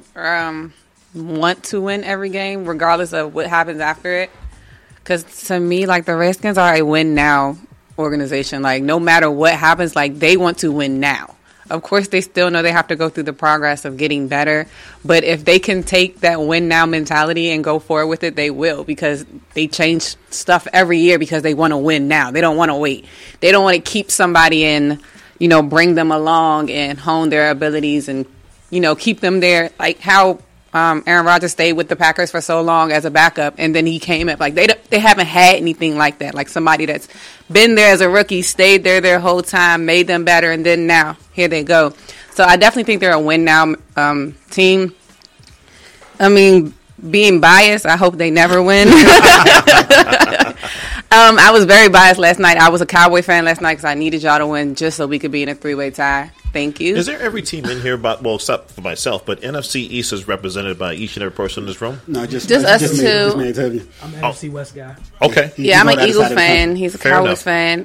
want to win every game, regardless of what happens after it. Because to me, like, the Redskins are a win now organization. Like, no matter what happens, like, they want to win now. Of course, they still know they have to go through the progress of getting better. But if they can take that win now mentality and go forward with it, they will, because they change stuff every year because they want to win now. They don't want to wait. They don't want to keep somebody in, bring them along and hone their abilities and, keep them there. Like how Aaron Rodgers stayed with the Packers for so long as a backup, and then he came up. Like, they haven't had anything like that. Like, somebody that's been there as a rookie, stayed there their whole time, made them better, and then now here they go. So I definitely think they're a win now team. I mean, being biased, I hope they never win. I was very biased last night. I was a Cowboy fan last night because I needed y'all to win just so we could be in a 3-way tie. Thank you. Is there every team in here, except for myself, but NFC East is represented by each and every person in this room? No, just us two. I'm an NFC West guy. Okay. Yeah, I'm an Eagles fan. He's a Cowboys fan.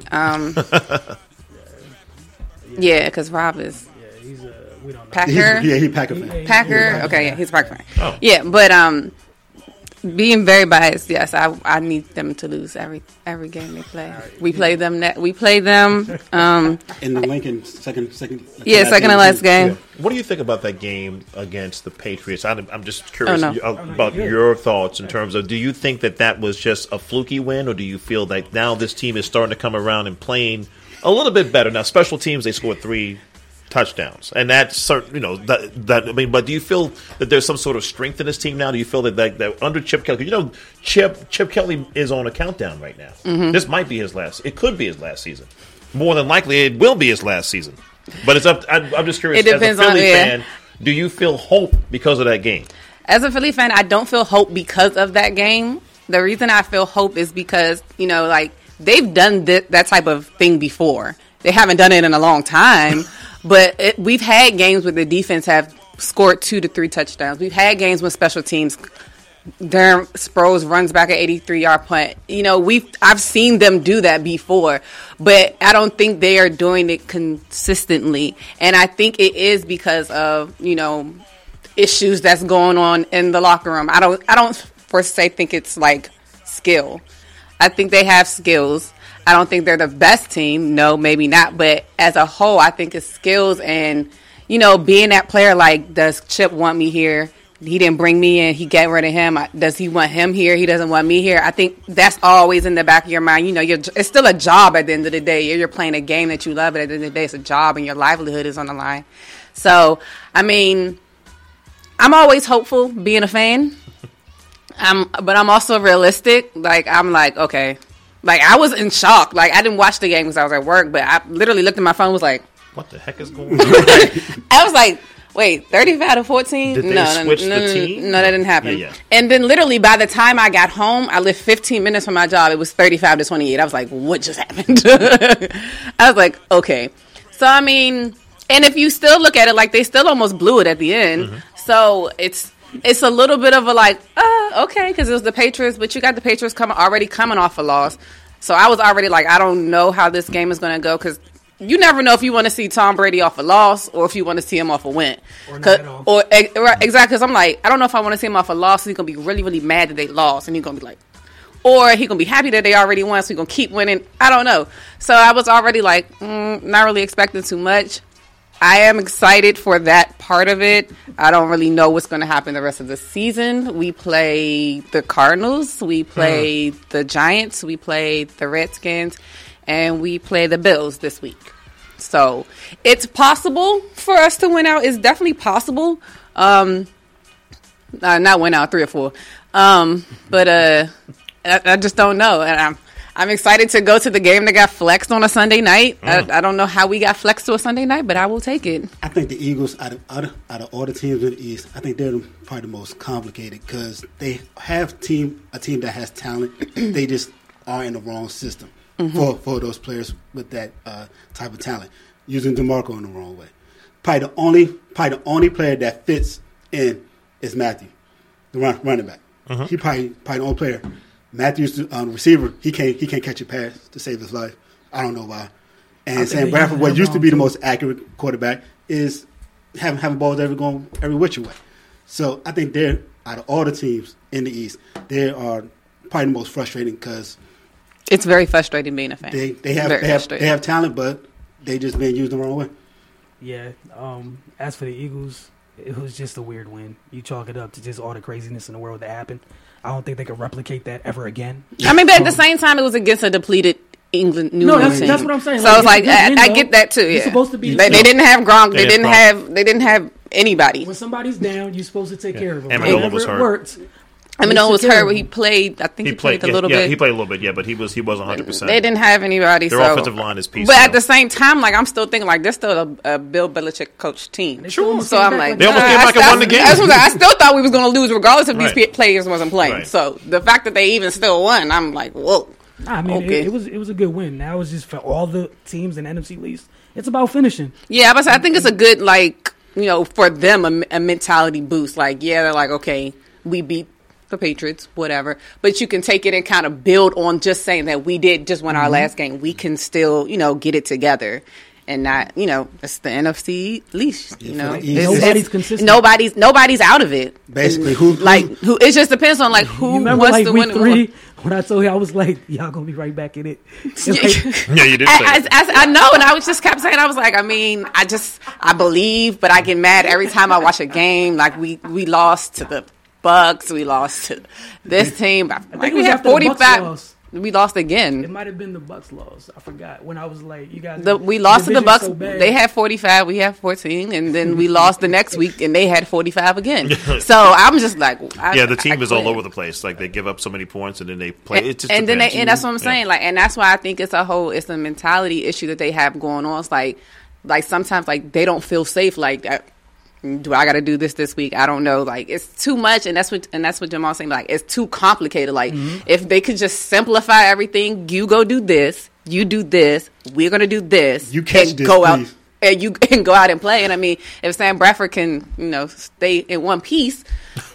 Yeah, because Rob is we don't know. Packer. He's Packer fan. Packer. Okay, yeah, he's a Packer fan. Oh. Yeah, but Being very biased, yes, I need them to lose every game they play. We play them. We play them. In the Lincoln second second to last game. Yeah. What do you think about that game against the Patriots? I'm just curious no. about your thoughts in terms of, do you think that was just a fluky win, or do you feel that now this team is starting to come around and playing a little bit better? Now, special teams, they scored 3 touchdowns, and that's certain. But do you feel that there's some sort of strength in this team now? Do you feel that under Chip Kelly, Chip Kelly is on a countdown right now? Mm-hmm. This might be his last. It could be his last season. More than likely, it will be his last season. But it's up. I'm just curious. It depends as a Philly on fan, do you feel hope because of that game? As a Philly fan, I don't feel hope because of that game. The reason I feel hope is because they've done that type of thing before. They haven't done it in a long time. But we've had games where the defense have scored 2 to 3 touchdowns. We've had games when special teams, Darren Sproles runs back an 83-yard punt. I've seen them do that before, but I don't think they are doing it consistently. And I think it is because of issues that's going on in the locker room. I don't per se think it's like skill. I think they have skills. I don't think they're the best team. No, maybe not. But as a whole, I think it's skills and, being that player. Like, does Chip want me here? He didn't bring me in. He got rid of him. Does he want him here? He doesn't want me here. I think that's always in the back of your mind. It's still a job at the end of the day. You're playing a game that you love, but at the end of the day, it's a job and your livelihood is on the line. So, I'm always hopeful being a fan. But I'm also realistic. Okay. I was in shock. I didn't watch the game because I was at work, but I literally looked at my phone and was like, what the heck is going on? I was like, wait, 35 to 14? Did they switch the team? No, that didn't happen. Yeah. And then literally by the time I got home, I lived 15 minutes from my job. It was 35 to 28. I was like, what just happened? I was like, okay. So, and if you still look at it, they still almost blew it at the end. Mm-hmm. So it's a little bit of a okay, because it was the Patriots, but you got the Patriots already coming off a loss. So I was already I don't know how this game is going to go, because you never know if you want to see Tom Brady off a loss or if you want to see him off a win. Or not at all. Exactly, because I'm I don't know if I want to see him off a loss, so he's going to be really, really mad that they lost, and he's going to be or he's going to be happy that they already won, so he's going to keep winning. I don't know. So I was already not really expecting too much. I am excited for that part of it. I don't really know what's going to happen the rest of the season. We play the Cardinals, we play the Giants, we play the Redskins, and we play the Bills this week. So it's possible for us to win out. It's definitely possible. Not win out 3 or 4. But I just don't know. And I'm excited to go to the game that got flexed on a Sunday night. I don't know how we got flexed to a Sunday night, but I will take it. I think the Eagles, out of all the teams in the East, I think they're probably the most complicated because they have a team that has talent. They just are in the wrong system for those players with that type of talent. Using DeMarco in the wrong way. Probably the only player that fits in is Matthew, the running back. He probably the only player. Matthews, the receiver, he can't catch a pass to save his life. I don't know why. And Sam Bradford, what used to be the most accurate quarterback, is having balls every which way. So I think they're, out of all the teams in the East, they are probably the most frustrating because it's very frustrating being a fan. They have talent, but they just being used the wrong way. Yeah. As for the Eagles, it was just a weird win. You chalk it up to just all the craziness in the world that happened. I don't think they could replicate that ever again. But at the same time, it was against a depleted New England team. That's what I'm saying. So it's I get that too. Yeah, supposed to be. They didn't have Gronk. They didn't have anybody. When somebody's down, you're supposed to take care of them. Amendola was hurt. Amendola was hurt, but he played. I think he played a little bit. He played a little bit, but he wasn't 100%. They didn't have anybody. Their offensive line is piecemeal. But at the same time, I'm still thinking they're still a Bill Belichick coach team. Sure. So I'm they almost came back and won the game. I still thought we was going to lose regardless if these players wasn't playing. Right. So the fact that they even still won, I'm like, whoa. Okay. It was a good win. Now it's just for all the teams in NFC East. It's about finishing. Yeah, but I think it's a good for them a mentality boost. They're okay, we beat the Patriots, whatever, but you can take it and kind of build on just saying that we did just win our last game. We can still, get it together. and not, it's the NFC leash. Nobody's consistent. Nobody's out of it. Basically, who? It just depends on who remember, wants to week win. 3 when I told you I was like, y'all gonna be right back in it. Yeah, you did say that. I know, and I was just kept saying, I was like, I believe, but I get mad every time I watch a game. Like we lost to the Bucks, we lost to this team. I think we had 45. We lost again. It might have been the Bucks loss. I forgot when I was like, you guys. We lost to the Bucks. So bad. They had 45. We had 14, and then we lost the next week, and they had 45 again. So I'm just like, the team is all over the place. Like they give up so many points, and then they play. It just and depends. that's what I'm saying. Like, and that's why I think it's a mentality issue that they have going on. It's like sometimes they don't feel safe. Like, do I got to do this week? I don't know. Like, it's too much, and that's what Jamal's saying. Like, it's too complicated. Like, if they could just simplify everything, you go do this, you do this, we're gonna do this, you catch and this, go please. out and you can go out and play. And I mean, if Sam Bradford can, stay in one piece,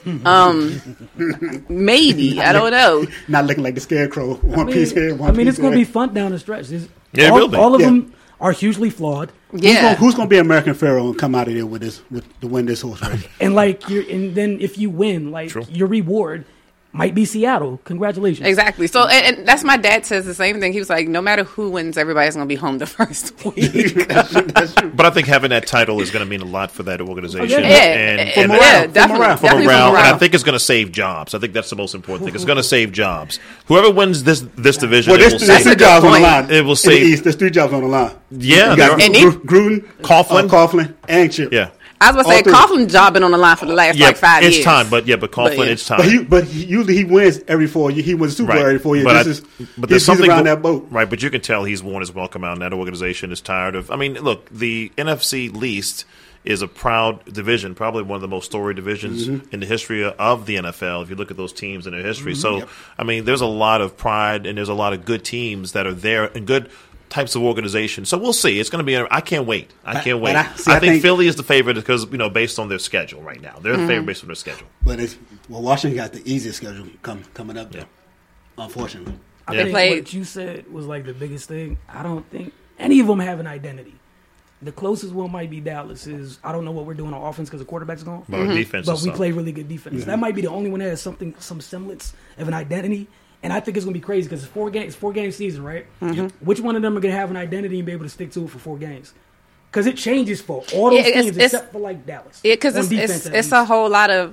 maybe I don't know. Not looking like the scarecrow. One piece here, one piece it's gonna there. be fun down the stretch. It will be. All of them are hugely flawed. Yeah, Who's going to be American Pharaoh and come out of there to win this horse race? And then if you win, True. your reward might be Seattle. Congratulations. exactly. So, and that's my dad says the same thing. He was like, no matter who wins, everybody's going to be home the first week. That's true. But I think having that title is going to mean a lot for that organization. Yeah. And Definitely for morale, for and I morale. think it's going to save jobs. I think that's the most important thing. It's going to save jobs. Whoever wins this division, Well, it will there's save. three jobs on the line. It will In save- the East, there's 3 jobs on the line. Yeah, You there got are. And Gruden, Coughlin. and Chip. Yeah. I was going to say, All 3. Coughlin jobbing on the line for the last 5 years. It's time, but Coughlin, yeah. it's time. But usually he wins every 4 years. He wins the Super Bowl every 4 years. But But there's he's something around that boat. right? But you can tell he's worn his welcome out, and that organization is tired of. I mean, look, the NFC least is a proud division, probably one of the most storied divisions in the history of the NFL. If you look at those teams in their history, so I mean, there's a lot of pride and there's a lot of good teams that are there and good types of organizations. So we'll see. It's going to be. I can't wait. I can't wait. I think Philly is the favorite because based on their schedule right now, they're the favorite based on their schedule. But Washington got the easiest schedule coming up there. Unfortunately, I Yeah. think played- what you said was like the biggest thing. I don't think any of them have an identity. The closest one might be Dallas. I don't know what we're doing on offense because the quarterback's gone. But our defense, But is we solid. play really good defense. That might be the only one that has some semblance of an identity. And I think it's gonna be crazy because it's 4-game season, right? Which one of them are gonna have an identity and be able to stick to it for 4 games? Because it changes for all those teams except for like Dallas. Because On defense, it's at it's least. a whole lot of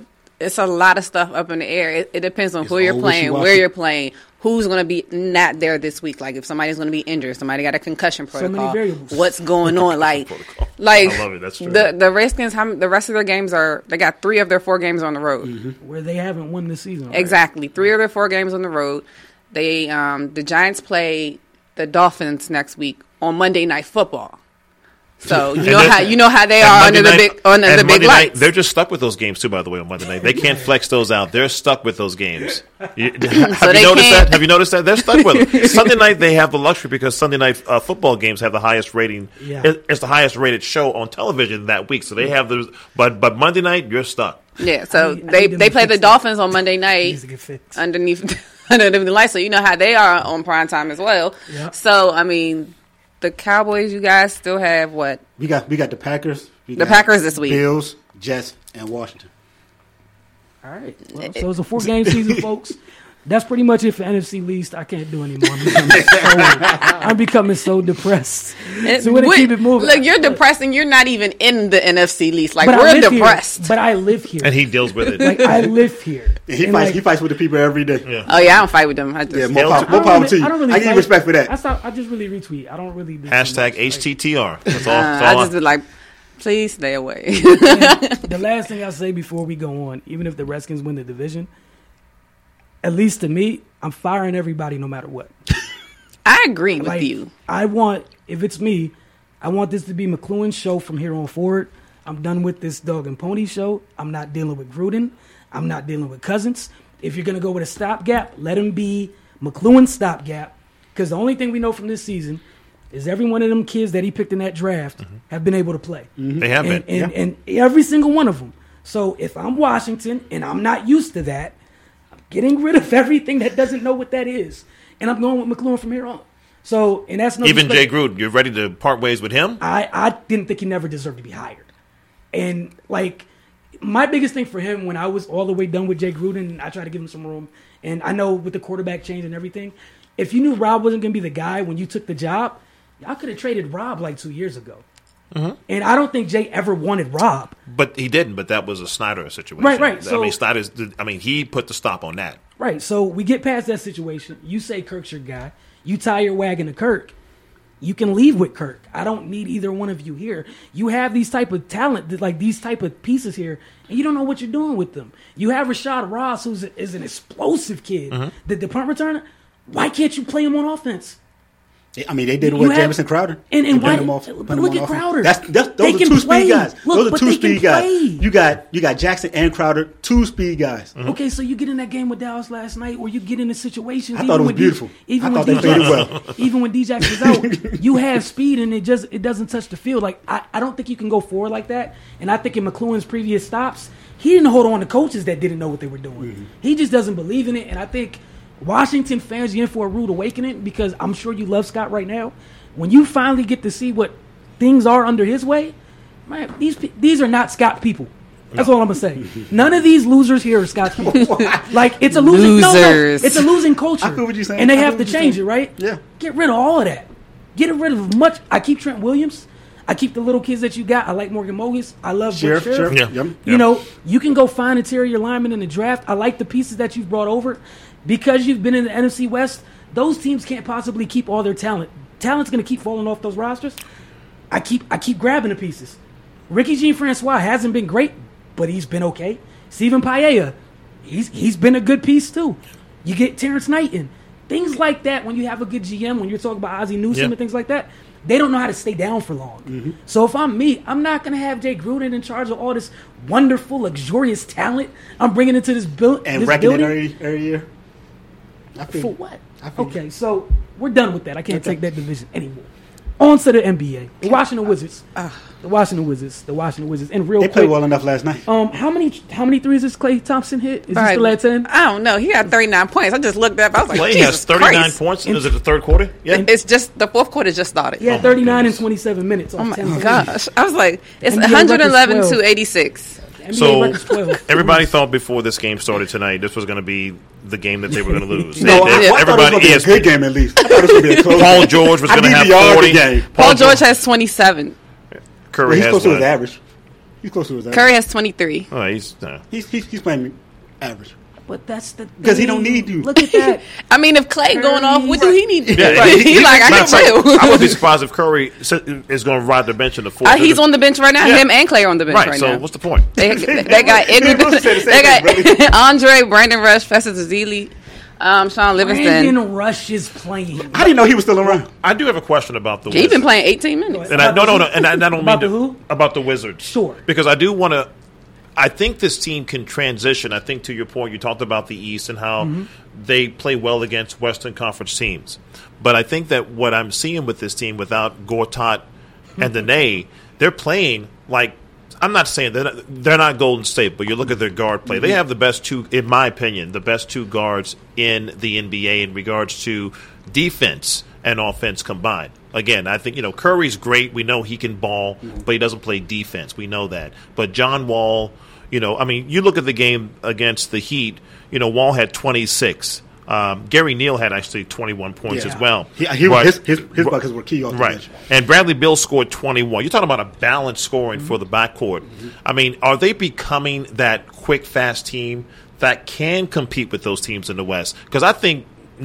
stuff up in the air. It depends on It's who you're all playing, wishy-washy. where you're playing, who's going to be not there this week. Like if somebody's going to be injured, somebody got a concussion So many protocol. variables. What's going on? Like I love it. That's true. The Redskins. The rest of their games they got 3 of their 4 games on the road. where they haven't won this season. Right? Exactly, 3 of their 4 games on the road. They the Giants play the Dolphins next week on Monday Night Football. So you know how they are under the big Monday night, lights. they're just stuck with those games too. By the way, on Monday night, they can't flex those out. They're stuck with those games. Have you they noticed can't- that? Have you noticed that they're stuck with them? Sunday night they have the luxury because Sunday night football games have the highest rating. Yeah. It's the highest rated show on television that week. So they have those. But Monday night you're stuck. Yeah, so I need they them to play the fix that. Dolphins on Monday It night needs to get fixed. underneath the lights, so you know how they are on prime time as well. Yeah. So I mean, the Cowboys, you guys still have what? we got the Packers. The Packers this week. Bills, Jets, and Washington. All right. Well, so it's a 4-game season, folks. That's pretty much it for NFC least. I can't do anymore. I'm becoming so depressed. So we're gonna keep it moving. Look, you're depressed, and you're not even in the NFC least. Like But I we're live depressed. Here, but I live here. And he deals with it. Like I live here. He And, fights. like, He fights with the people every day. Yeah. Oh yeah, I don't fight with them. I just Yeah, More more power- power to you. I don't really I give you fight. respect for that. I just really retweet. I don't really do too Hashtag much. Like, HTTR. That's all. I That's all just be like, please stay away. the last thing I'll say before we go on, even if the Redskins win the division, at least to me, I'm firing everybody no matter what. I agree with Like, you. if it's me, I want this to be McLuhan's show from here on forward. I'm done with this dog and pony show. I'm not dealing with Gruden. I'm not dealing with Cousins. If you're going to go with a stopgap, let him be McLuhan's stopgap. Because the only thing we know from this season is every one of them kids that he picked in that draft have been able to play. They have been. And every single one of them. So if I'm Washington and I'm not used to that, I'm getting rid of everything that doesn't know what that is. And I'm going with McLuhan from here on. So, and that's no Even Jay disrespect. Gruden, you're ready to part ways with him? I didn't think he never deserved to be hired. And, like, my biggest thing for him when I was all the way done with Jay Gruden, I tried to give him some room. And I know with the quarterback change and everything, if you knew Rob wasn't going to be the guy when you took the job, y'all could have traded Rob like 2 years ago. And I don't think Jay ever wanted Rob. But he didn't. But that was a Snyder situation. Right. So, he put the stop on that. Right. So we get past that situation. You say Kirk's your guy. You tie your wagon to Kirk. You can leave with Kirk. I don't need either one of you here. You have these type of talent, like these type of pieces here, and you don't know what you're doing with them. You have Rashad Ross, who is an explosive kid, the punt returner. Why can't you play him on offense? I mean, they did it with Jamison Crowder. And why? But look at Crowder. Those are two speed guys. Those are two speed guys. You got Jackson and Crowder, two speed guys. Okay, so you get in that game with Dallas last night, where you get into situations. I thought it was beautiful. I thought they played it well. Even when D-Jax was out, you have speed, and it doesn't touch the field. Like I don't think you can go forward like that. And I think in McLuhan's previous stops, he didn't hold on to coaches that didn't know what they were doing. He just doesn't believe in it, and I think Washington fans, you're in for a rude awakening because I'm sure you love Scott right now. When you finally get to see what things are under his way, man, these are not Scott people. That's all I'm gonna say. None of these losers here are Scott's people. Like it's a losing, it's a losing culture. I feel what you're saying. And they have to change it, right? Yeah. Get rid of all of that. Get rid of much. I keep Trent Williams. I keep the little kids that you got. I like Morgan Mogus. I love Sheriff. Yeah. You know, you can go find interior linemen in the draft. I like the pieces that you've brought over. Because you've been in the NFC West, those teams can't possibly keep all their talent. Talent's going to keep falling off those rosters. I keep grabbing the pieces. Ricky Jean-Francois hasn't been great, but he's been okay. Stephen Paella, he's been a good piece too. You get Terrence Knighton. Things like that when you have a good GM, when you're talking about Ozzie Newsome and things like that, they don't know how to stay down for long. So if I'm me, I'm not going to have Jay Gruden in charge of all this wonderful, luxurious talent I'm bringing into this building. And wrecking it every year. For what? Okay, so we're done with that. I can't take that division anymore. On to the NBA. The Washington Wizards. The Washington Wizards. And real they quick, played well enough last night. How many threes has Klay Thompson hit? Is he still at 10? I don't know. He had 39 points. I just looked up. I was like, Klay Jesus has 39 Christ. points. Is it the third quarter? Yeah. It's just the fourth quarter just started. He had 39 in 27 minutes. Oh my gosh! I was like, it's NBA 111 record's to 86. So record's 12. everybody thought before this game started tonight, this was going to be the game that they were going to lose. I thought it was going to be a good game at least. I thought it was going to be a close Paul game. George was I going to need the have 40. game. Paul George has 27. Curry He's has close to his what? average. He's close to his average. Curry has 23. Oh, He's playing average. But that's the Because he thing. don't need you. Look at that. I mean, if Clay going off, what do he need to do? Yeah, He's like, I matter can of fact, I chill. would be surprised if Curry is going to ride the bench in the fourth. He's on the bench right now. Yeah. Him and Clay are on the bench right so now. what's the point? They got Andre, Brandon Rush, Festus Ezeli, Sean Livingston. Brandon Rush is playing. I didn't know he was still around. I do have a question about the He's Wizards. been playing 18 minutes. And I don't mean About the who? about the Wizards. Sure. Because I do want to. I think this team can transition. I think to your point, you talked about the East and how they play well against Western Conference teams. But I think that what I'm seeing with this team, without Gortat and Dene, they're playing like. I'm not saying they're not Golden State, but you look at their guard play. They have the best two, in my opinion, the best two guards in the NBA in regards to defense and offense combined. Again, I think Curry's great. We know he can ball, but he doesn't play defense. We know that. But John Wall, you look at the game against the Heat. Wall had 26. Gary Neal had actually 21 points as well. His buckets were key off the bench. And Bradley Beal scored 21. You're talking about a balanced scoring for the backcourt. I mean, are they becoming that quick, fast team that can compete with those teams in the West? Because I think,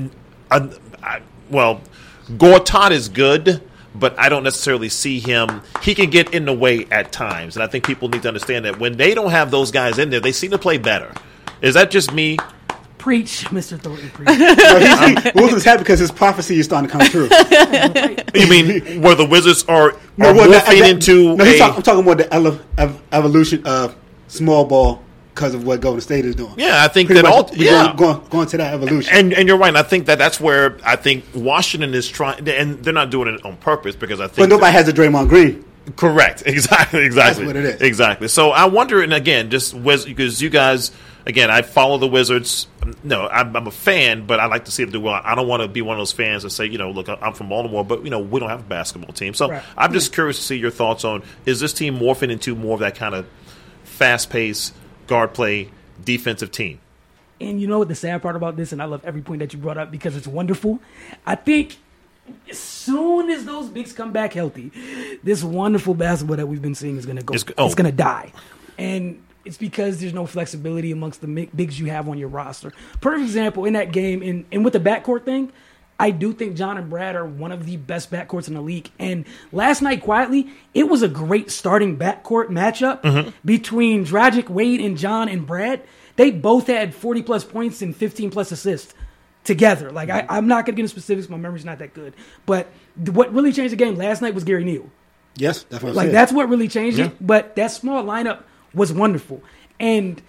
Gortat is good, but I don't necessarily see him. He can get in the way at times, and I think people need to understand that when they don't have those guys in there, they seem to play better. Is that just me? Preach, Mr. Thornton, preach. Wilson's happy because his prophecy is starting to come true. You mean where the Wizards are morphing into I'm talking about the evolution of small ball because of what Golden State is doing. Yeah, I think Pretty that much going to that evolution. And you're right. I think that's where I think Washington is trying, and they're not doing it on purpose because I think. But nobody has a Draymond Green. Correct. Exactly. That's what it is. Exactly. So I wonder, and again, just because you guys, again, I follow the Wizards. No, I'm a fan, but I like to see them do well. I don't want to be one of those fans that say, look, I'm from Baltimore, but we don't have a basketball team. So right. I'm just curious to see your thoughts on, is this team morphing into more of that kind of fast-paced guard play defensive team? And you know what the sad part about this, and I love every point that you brought up because it's wonderful. I think as soon as those bigs come back healthy, this wonderful basketball that we've been seeing is going to go. It's going to die. And it's because there's no flexibility amongst the bigs you have on your roster. Perfect example in that game, and with the backcourt thing, I do think John and Brad are one of the best backcourts in the league. And last night, quietly, it was a great starting backcourt matchup between Dragic, Wade, and John and Brad. They both had 40-plus points and 15-plus assists together. Like, I'm not going to get into specifics. My memory's not that good. But what really changed the game last night was Gary Neal. Yes, that's what I'm like, saying. that's what really changed it. But that small lineup was wonderful. And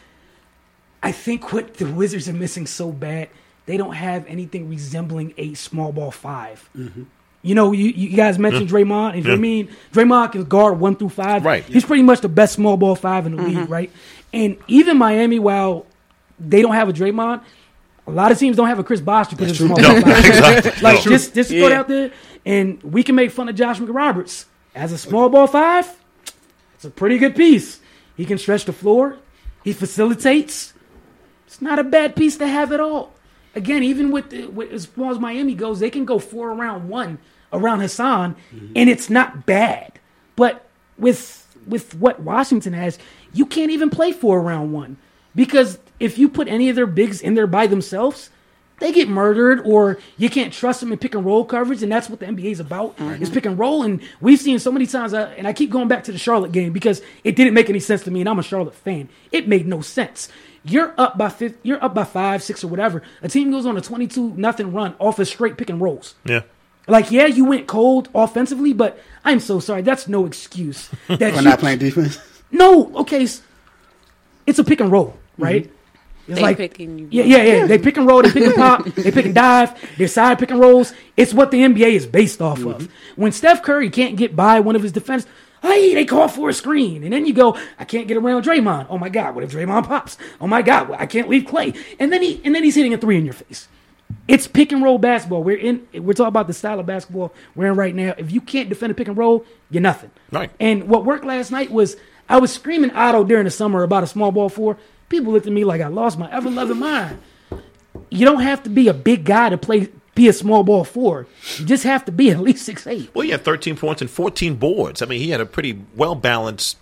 I think what the Wizards are missing so bad, they don't have anything resembling a small ball 5. Mm-hmm. You guys mentioned Draymond. And Draymond can guard 1 through 5. Right. He's pretty much the best small ball 5 in the league, right? And even Miami, while they don't have a Draymond, a lot of teams don't have a Chris Bosh to put in a small ball 5. Exactly. Like, just throw it out there, and we can make fun of Josh McRoberts. As a small ball 5, it's a pretty good piece. He can stretch the floor. He facilitates. It's not a bad piece to have at all. Again, even with as far as Miami goes, they can go 4 around 1 around Hassan, and it's not bad. But with what Washington has, you can't even play 4 around 1 because if you put any of their bigs in there by themselves, they get murdered, or you can't trust them in pick and roll coverage, and that's what the NBA is about, is pick and roll. And we've seen so many times, and I keep going back to the Charlotte game because it didn't make any sense to me, and I'm a Charlotte fan. It made no sense. You're up by 5, 6, or whatever. A team goes on a 22-0 run off of straight pick and rolls. Yeah. Like, yeah, you went cold offensively, but I'm so sorry. That's no excuse. That We're not playing defense? No, okay. It's a pick and roll, right? Mm-hmm. It's They like, picking you. yeah. They pick and roll, they pick and pop, they pick and dive, they're side pick and rolls. It's what the NBA is based off of. When Steph Curry can't get by one of his defenders, hey, they call for a screen. And then you go, I can't get around Draymond. Oh my God, what if Draymond pops? Oh my God, I can't leave Clay. And then he's hitting a 3 in your face. It's pick and roll basketball. We're talking about the style of basketball we're in right now. If you can't defend a pick and roll, you're nothing. Right. And what worked last night was I was screaming Otto during the summer about a small ball 4. People looked at me like I lost my ever-loving mind. You don't have to be a big guy to be a small ball 4. You just have to be at least 6'8". Well, he had 13 points and 14 boards. I mean, he had a pretty well-balanced,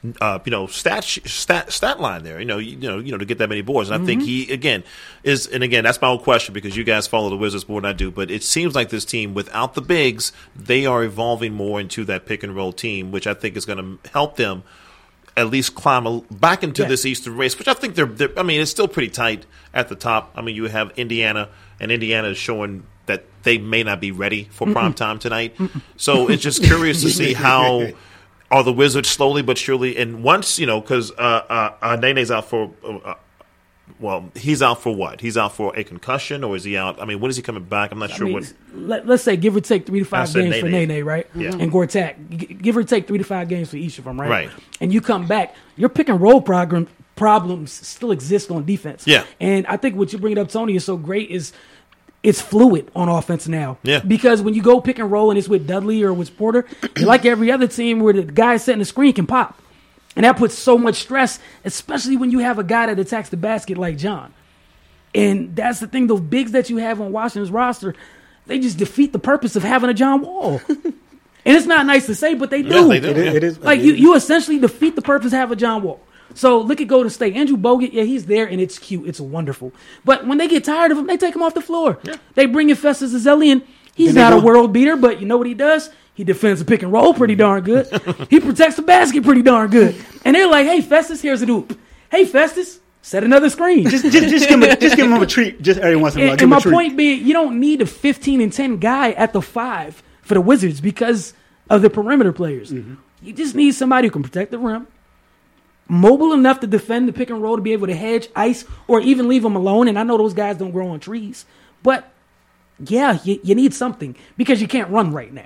stat line there. To get that many boards. And I think he again that's my own question because you guys follow the Wizards more than I do. But it seems like this team, without the bigs, they are evolving more into that pick and roll team, which I think is going to help them at least climb back into this Eastern race, which I think they're. I mean, it's still pretty tight at the top. I mean, you have Indiana, and Indiana is showing that they may not be ready for prime time tonight. So it's just curious to see how are the Wizards slowly but surely. And once because Nene's out for. He's out for what? He's out for a concussion, or is he out? I mean, when is he coming back? I'm not sure what. Let's say give or take 3 to 5 games for Nene, right? Yeah. And Gortat, give or take 3 to 5 games for each of them, right? Right. And you come back, your pick and roll problems still exist on defense. Yeah. And I think what you bring up, Tony, is so great is it's fluid on offense now. Yeah. Because when you go pick and roll and it's with Dudley or with Porter, like every other team where the guy setting the screen can pop. And that puts so much stress, especially when you have a guy that attacks the basket like John. And that's the thing, those bigs that you have on Washington's roster, they just defeat the purpose of having a John Wall. And it's not nice to say, but they do. Yeah, they do. It is. Like, you essentially defeat the purpose of having a John Wall. So look at Golden State. Andrew Bogut, he's there, and it's cute. It's wonderful. But when they get tired of him, they take him off the floor. Yeah. They bring in Festus Ezeli, he's not a world beater, but you know what he does? He defends the pick and roll pretty darn good. He protects the basket pretty darn good. And they're like, hey, Festus, here's a hoop. Hey, Festus, set another screen. Just give him a treat just every once in a while. And my point being, you don't need a 15-10 guy at the 5 for the Wizards because of the perimeter players. Mm-hmm. You just need somebody who can protect the rim, mobile enough to defend the pick and roll to be able to hedge, ice, or even leave them alone. And I know those guys don't grow on trees. But, yeah, you need something because you can't run right now.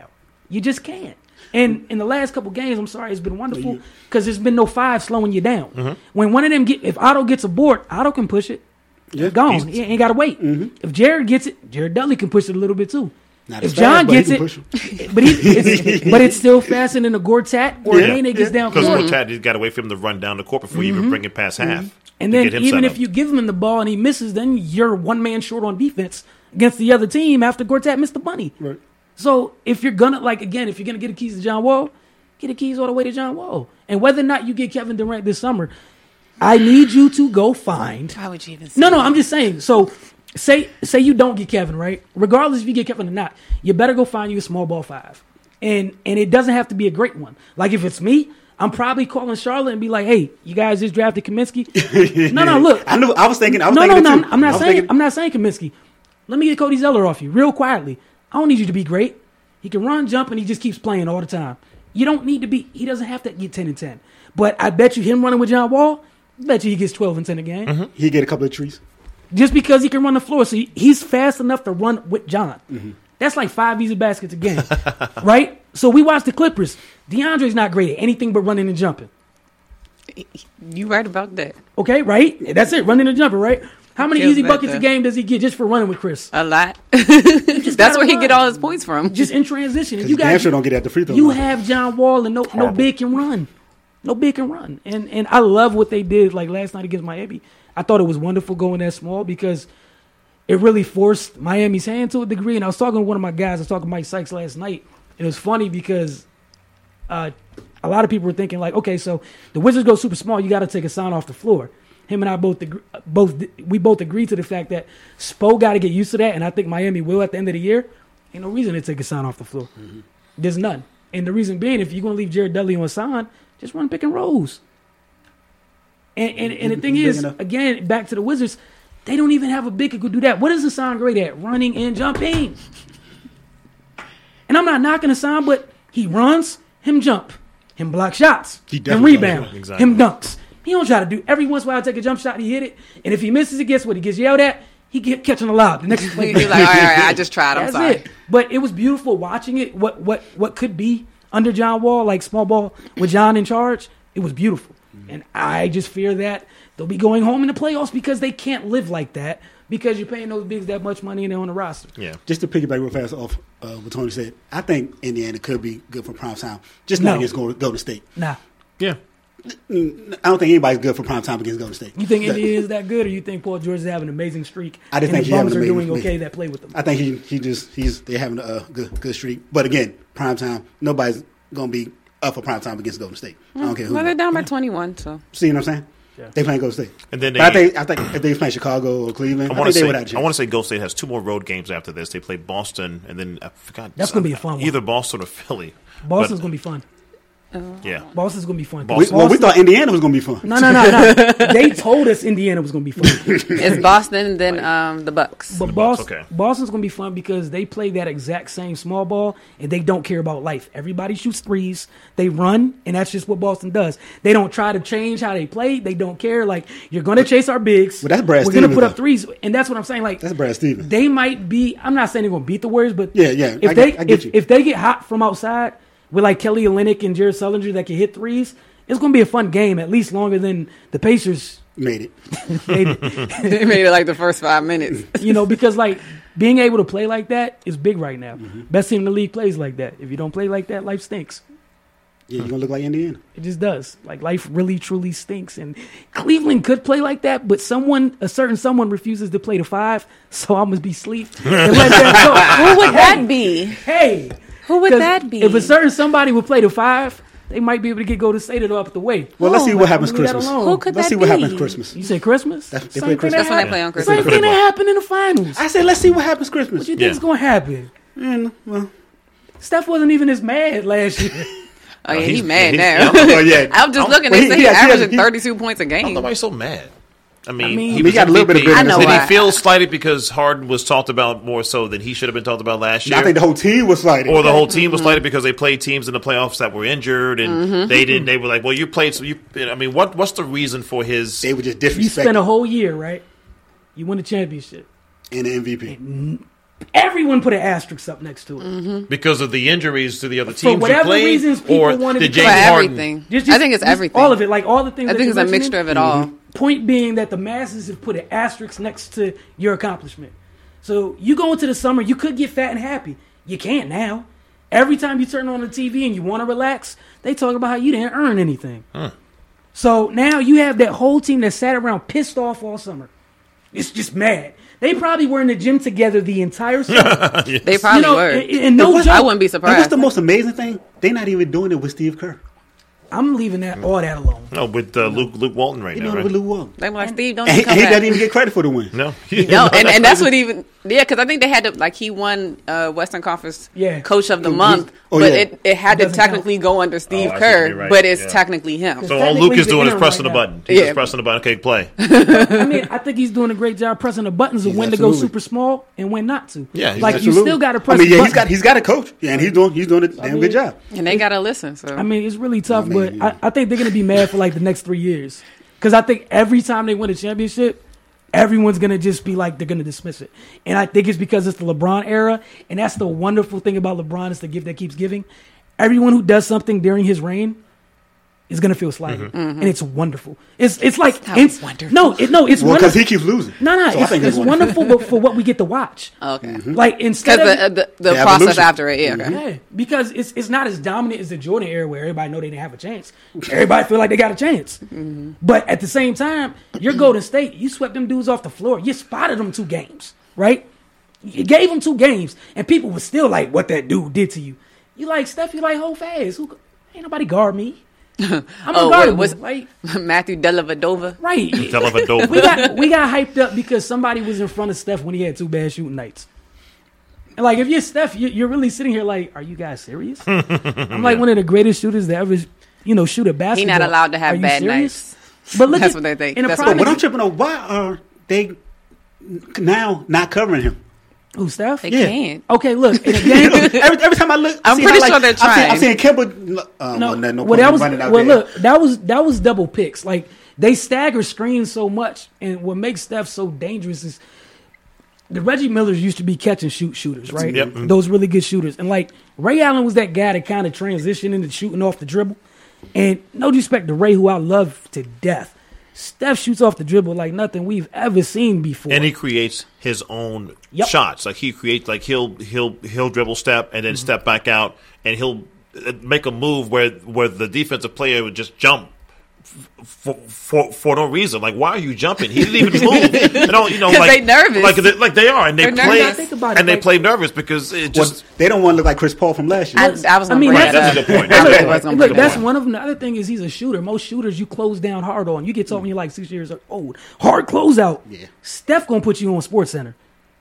You just can't. And in the last couple games, I'm sorry, it's been wonderful because there's been no 5 slowing you down. When one of them if Otto gets a board, Otto can push it. Yeah. Gone. He ain't got to wait. If Jared gets it, Jared Dudley can push it a little bit too. Not If as John fast, gets it, but it's still faster than a Gortat or Nene gets down Because court. Gortat, you got to wait for him to run down the court before you even bring it past half. And to then get him even set if up. you give him the ball and he misses, then you're one man short on defense against the other team after Gortat missed the bunny. Right. So if you're gonna if you're gonna get the keys to John Wall, get the keys all the way to John Wall. And whether or not you get Kevin Durant this summer, I need you to go find. Why would you even say No, that? I'm just saying. So say you don't get Kevin, right? Regardless if you get Kevin or not, you better go find you a small ball 5. And it doesn't have to be a great one. Like if it's me, I'm probably calling Charlotte and be like, "Hey, you guys just drafted Kaminsky." No, look. I was thinking. No. Too. I'm not saying Kaminsky. Let me get Cody Zeller off you real quietly. I don't need you to be great. He can run, jump, and he just keeps playing all the time. You don't need to be. He doesn't have to get 10 and 10. But I bet you him running with John Wall, I bet you he gets 12 and 10 a game. He get a couple of trees. Just because he can run the floor. So he's fast enough to run with John. That's like 5 easy baskets a game, right? So we watch the Clippers. DeAndre's not great at anything but running and jumping. You right about that. Okay, right? That's it, running and jumping, right? How many Feels easy like buckets a that. game does he get just for running with Chris? A lot. Just That's where he gotta get run. all his points from. Just in transition. Because damn sure don't get at the free throw You line. have John Wall and no big can run. No big can run. And I love what they did like last night against Miami. I thought it was wonderful going that small because it really forced Miami's hand to a degree. And I was talking to one of my guys, I was talking to Mike Sykes last night. And it was funny because a lot of people were thinking like, okay, so the Wizards go super small, you got to take a sign off the floor. Him and I both agreed to the fact that Spo got to get used to that, and I think Miami will at the end of the year. Ain't no reason to take a sign off the floor. There's none. And the reason being, if you're going to leave Jared Dudley on a sign, just run pick and rolls. And the thing is, again, back to the Wizards, they don't even have a big who could do that. What is Hassan great at? Running and jumping. And I'm not knocking Hassan, but he runs, him jump, him block shots, He him definitely rebound, does, exactly. him dunks. He don't try to do every once in a while take a jump shot, he hit it, and if he misses it, guess what? He gets yelled at. He get catching a lob. The next play, He's like, all right, I just tried. I'm that's sorry. it. But it was beautiful watching it. What could be under John Wall, like small ball with John in charge. It was beautiful, and I just fear that they'll be going home in the playoffs because they can't live like that because you're paying those bigs that much money and they're on the roster. Yeah. Just to piggyback real fast off what Tony said, I think Indiana could be good for prime time. Just No. not against Golden State. Nah, Yeah. I don't think anybody's good for prime time against Golden State. you think Indiana is that good, or you think Paul George is having an amazing streak? I just and think the he having Bucks an are doing amazing okay streak. that play with them. I think they're having a good streak. But again, prime time, nobody's gonna be up for prime time against Golden State. I don't care who. Well, they're down by 21, so. See what I'm saying? Yeah. They playing Golden State. And then But I think if they play Chicago or Cleveland, I I want think to they would have a say chance. Golden State has 2 more road games after this. They play Boston, and then I forgot. That's gonna be a fun one. Either Boston or Philly. Boston's But, going to be fun. yeah. Boston's going to be fun. Boston- we thought Indiana was gonna be fun. No. They told us Indiana was going to be fun. It's Boston and then the Bucks. But Bucks, okay. Boston's going to be fun because they play that exact same small ball and they don't care about life. Everybody shoots threes. They run, and that's just what Boston does. They don't try to change how they play. They don't care. Like, you're going to chase our bigs. But that's Brad We're going to Stevens, put up though. threes. And that's what I'm saying. Like, That's Brad Stevens. they might be – I'm not saying they're going to beat the Warriors, but Yeah, if I get you. if they get hot from outside with like Kelly Olynyk and Jared Sullinger that can hit threes, it's going to be a fun game, at least longer than the Pacers Made it. made it. They made it like the first 5 minutes. You know, because like being able to play like that is big right now. Best team in the league plays like that. If you don't play like that, life stinks. Yeah, you're gonna look like Indiana. It just does. Like life really truly stinks. And Cleveland could play like that, but a certain someone refuses to play the 5, so I must be asleep and let that go. Who would that be? Hey, Who would 'cause that be? If a certain somebody would play the 5, they might be able to get Golden State up the way. Well, let's see what happens leave that Christmas. alone. Who could Let's that see what be? happens Christmas. You say Christmas? They Same play thing Christmas. that That's when they happened- play on Christmas. Same thing that happened in the finals. I said, let's see what happens Christmas. What you think is going to happen? And, well, Steph wasn't even as mad last year. Oh, yeah, he's- he's mad yeah, now. well, yeah. I'm just looking. Well, They say he he's has- averaging he- 32 points a I don't know game. why he's so mad. I mean, he was got a little bit of MVP. bitterness. I know Did why. he feel slighted because Harden was talked about more so than he should have been talked about last year? I think the whole team was slighted. Or the whole team was slighted because they played teams in the playoffs that were injured, and they didn't. They were like, "Well, you played." So I mean, what's the reason for his? They were just You spend a disrespected whole year, right? You win a championship. in the MVP. Everyone put an asterisk up next to it. Because of the injuries to the other For teams who whatever played, reasons people or wanted did to James play. For Harden? everything. Just I think it's everything. All of it, like all the things. I that think you're it's a mentioning. mixture of it all. Point being that the masses have put an asterisk next to your accomplishment. So you go into the summer, you could get fat and happy. You can't now. Every time you turn on the TV and you want to relax, they talk about how you didn't earn anything. So now you have that whole team that sat around pissed off all summer. It's just mad. They probably were in the gym together the entire summer. They probably were. And no joke, I wouldn't be And surprised. what's the most amazing thing? They're not even doing it with Steve Kerr. I'm leaving all that alone. No, with Luke Walton right They're now, doing it right? with Lou Walton. They were like, Steve, don't And you he come back. doesn't even get credit for the win. No, No, and that's what even because I think they had to like he won Western Conference Coach of the Month, Oh, but yeah. it had to Doesn't technically go under Steve I see Kerr, you're right. but it's Yeah. technically him. So all Technically, Luke is he's the doing is interim pressing right the now. button. He's Yeah. just pressing the button. Okay, play. I mean, I think he's doing a great job pressing the buttons of He's when to go absolutely. super small and when not to. Yeah, he's like you Absolutely. still got to I press. mean, yeah, the he's buttons. got a coach. Yeah, and he's doing a damn good job. And they gotta listen. So I mean, it's really tough, I but mean, I think they're going to be mad for like the next 3 years. Because I think every time they win a championship, everyone's going to just be like, they're going to dismiss it. And I think it's because it's the LeBron era. And that's the wonderful thing about LeBron is the gift that keeps giving. Everyone who does something during his reign is going to feel slighted. And it's wonderful. It's like, not it's wonderful. No, it's Well, because wonderful. he keeps losing. No, So I think it's wonderful but for what we get to watch. okay, Like instead because of the The process evolution. after it, yeah. Okay. yeah, because it's not as dominant as the Jordan era where everybody know they didn't have a chance. Everybody feel like they got a chance. But at the same time, you're Golden State. You swept them dudes off the floor. You spotted them 2 games, right? You gave them 2 games, and people were still like, what that dude did to you. You like Steph, you like hold fast. Ain't nobody guard me. I'm unguardable. was Like, Matthew Dellavedova? right. Dellavedova. we got hyped up because somebody was in front of Steph when he had 2 bad shooting nights. And like, if you're Steph, you're really sitting here like, are you guys serious? I'm like one of the greatest shooters that ever, shoot a basketball. He not allowed to have Are you bad serious? nights. But look That's at, what they think. in a That's prime But I'm example- tripping on why are they now not covering him? Who, Steph? They Yeah. can't. Okay, look, in a game. every time I look, I'm see pretty how, sure they're I'm trying. seeing Kemba. No, point that in was running out well. there. Look, that was double picks. Like they stagger screens so much, and what makes Steph so dangerous is the Reggie Millers used to be catch and shoot shooters, right? Yep. Those really good shooters, and like Ray Allen was that guy that kind of transitioned into shooting off the dribble. And no disrespect to Ray, who I love to death, Steph shoots off the dribble like nothing we've ever seen before. And he creates his own Yep. shots. Like he creates, like he'll dribble step and then step back out, and he'll make a move where the defensive player would just jump for no reason. Like, why are you jumping? He didn't even move. Like they nervous. Like they are, and they They're play. nervous. Think about it, And they like- play nervous because it Well, just. they don't want to look like Chris Paul from last year. I was I gonna mean, bring Right, that that's up. a good point. I really Look, was gonna Look, bring that that's up. one of them. The other thing is he's a shooter. Most shooters you close down hard on. You get taught when you're like 6 years old. Hard closeout. Yeah. Steph gonna put you on Sports Center.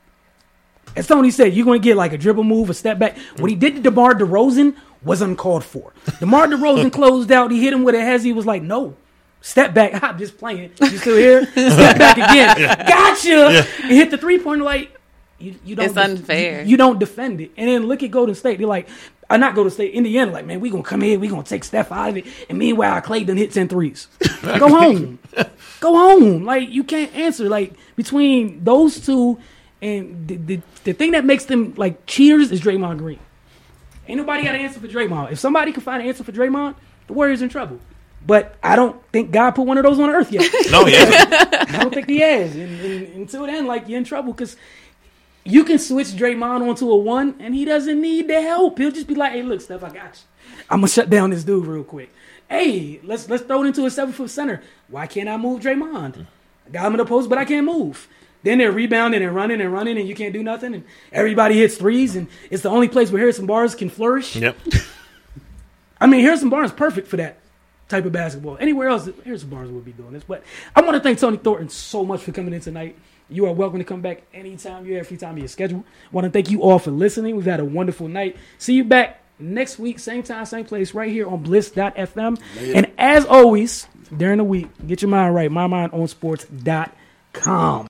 As Tony said, you're gonna get like a dribble move, a step back. What he did to DeMar DeRozan was uncalled for. DeMar DeRozan closed out. He hit him with a hezzy. He was like, no. Step back. I'm just playing. You still here? Step back again. Gotcha. And hit the 3-pointer like you don't. It's unfair. You don't defend it. And then look at Golden State. They're like, not Golden State. Indiana, like, man, we gonna come here. We gonna take Steph out of it. And meanwhile, Clay done hit 10 threes. Go home. Go home. Like you can't answer. Like between those two, and the thing that makes them like cheaters is Draymond Green. Ain't nobody got an answer for Draymond. If somebody can find an answer for Draymond, the Warriors in trouble. But I don't think God put one of those on earth yet. No, yeah. I don't think he has. And until then, like, you're in trouble because you can switch Draymond onto a 1, and he doesn't need the help. He'll just be like, hey, look, Steph, I got you. I'm going to shut down this dude real quick. Hey, let's throw it into a 7-foot center. Why can't I move Draymond? I got him in the post, but I can't move. Then they're rebounding and running, and you can't do nothing. And everybody hits threes, and it's the only place where Harrison Barnes can flourish. Yep. I mean, Harrison Barnes is perfect for that type of basketball. Anywhere else, Harrison Barnes would be doing this. But I want to thank Tony Thornton so much for coming in tonight. You are welcome to come back anytime you have free time in your schedule. I want to thank you all for listening. We've had a wonderful night. See you back next week, same time, same place, right here on Bliss.fm. And as always, during the week, get your mind right. MyMindOnSports.com.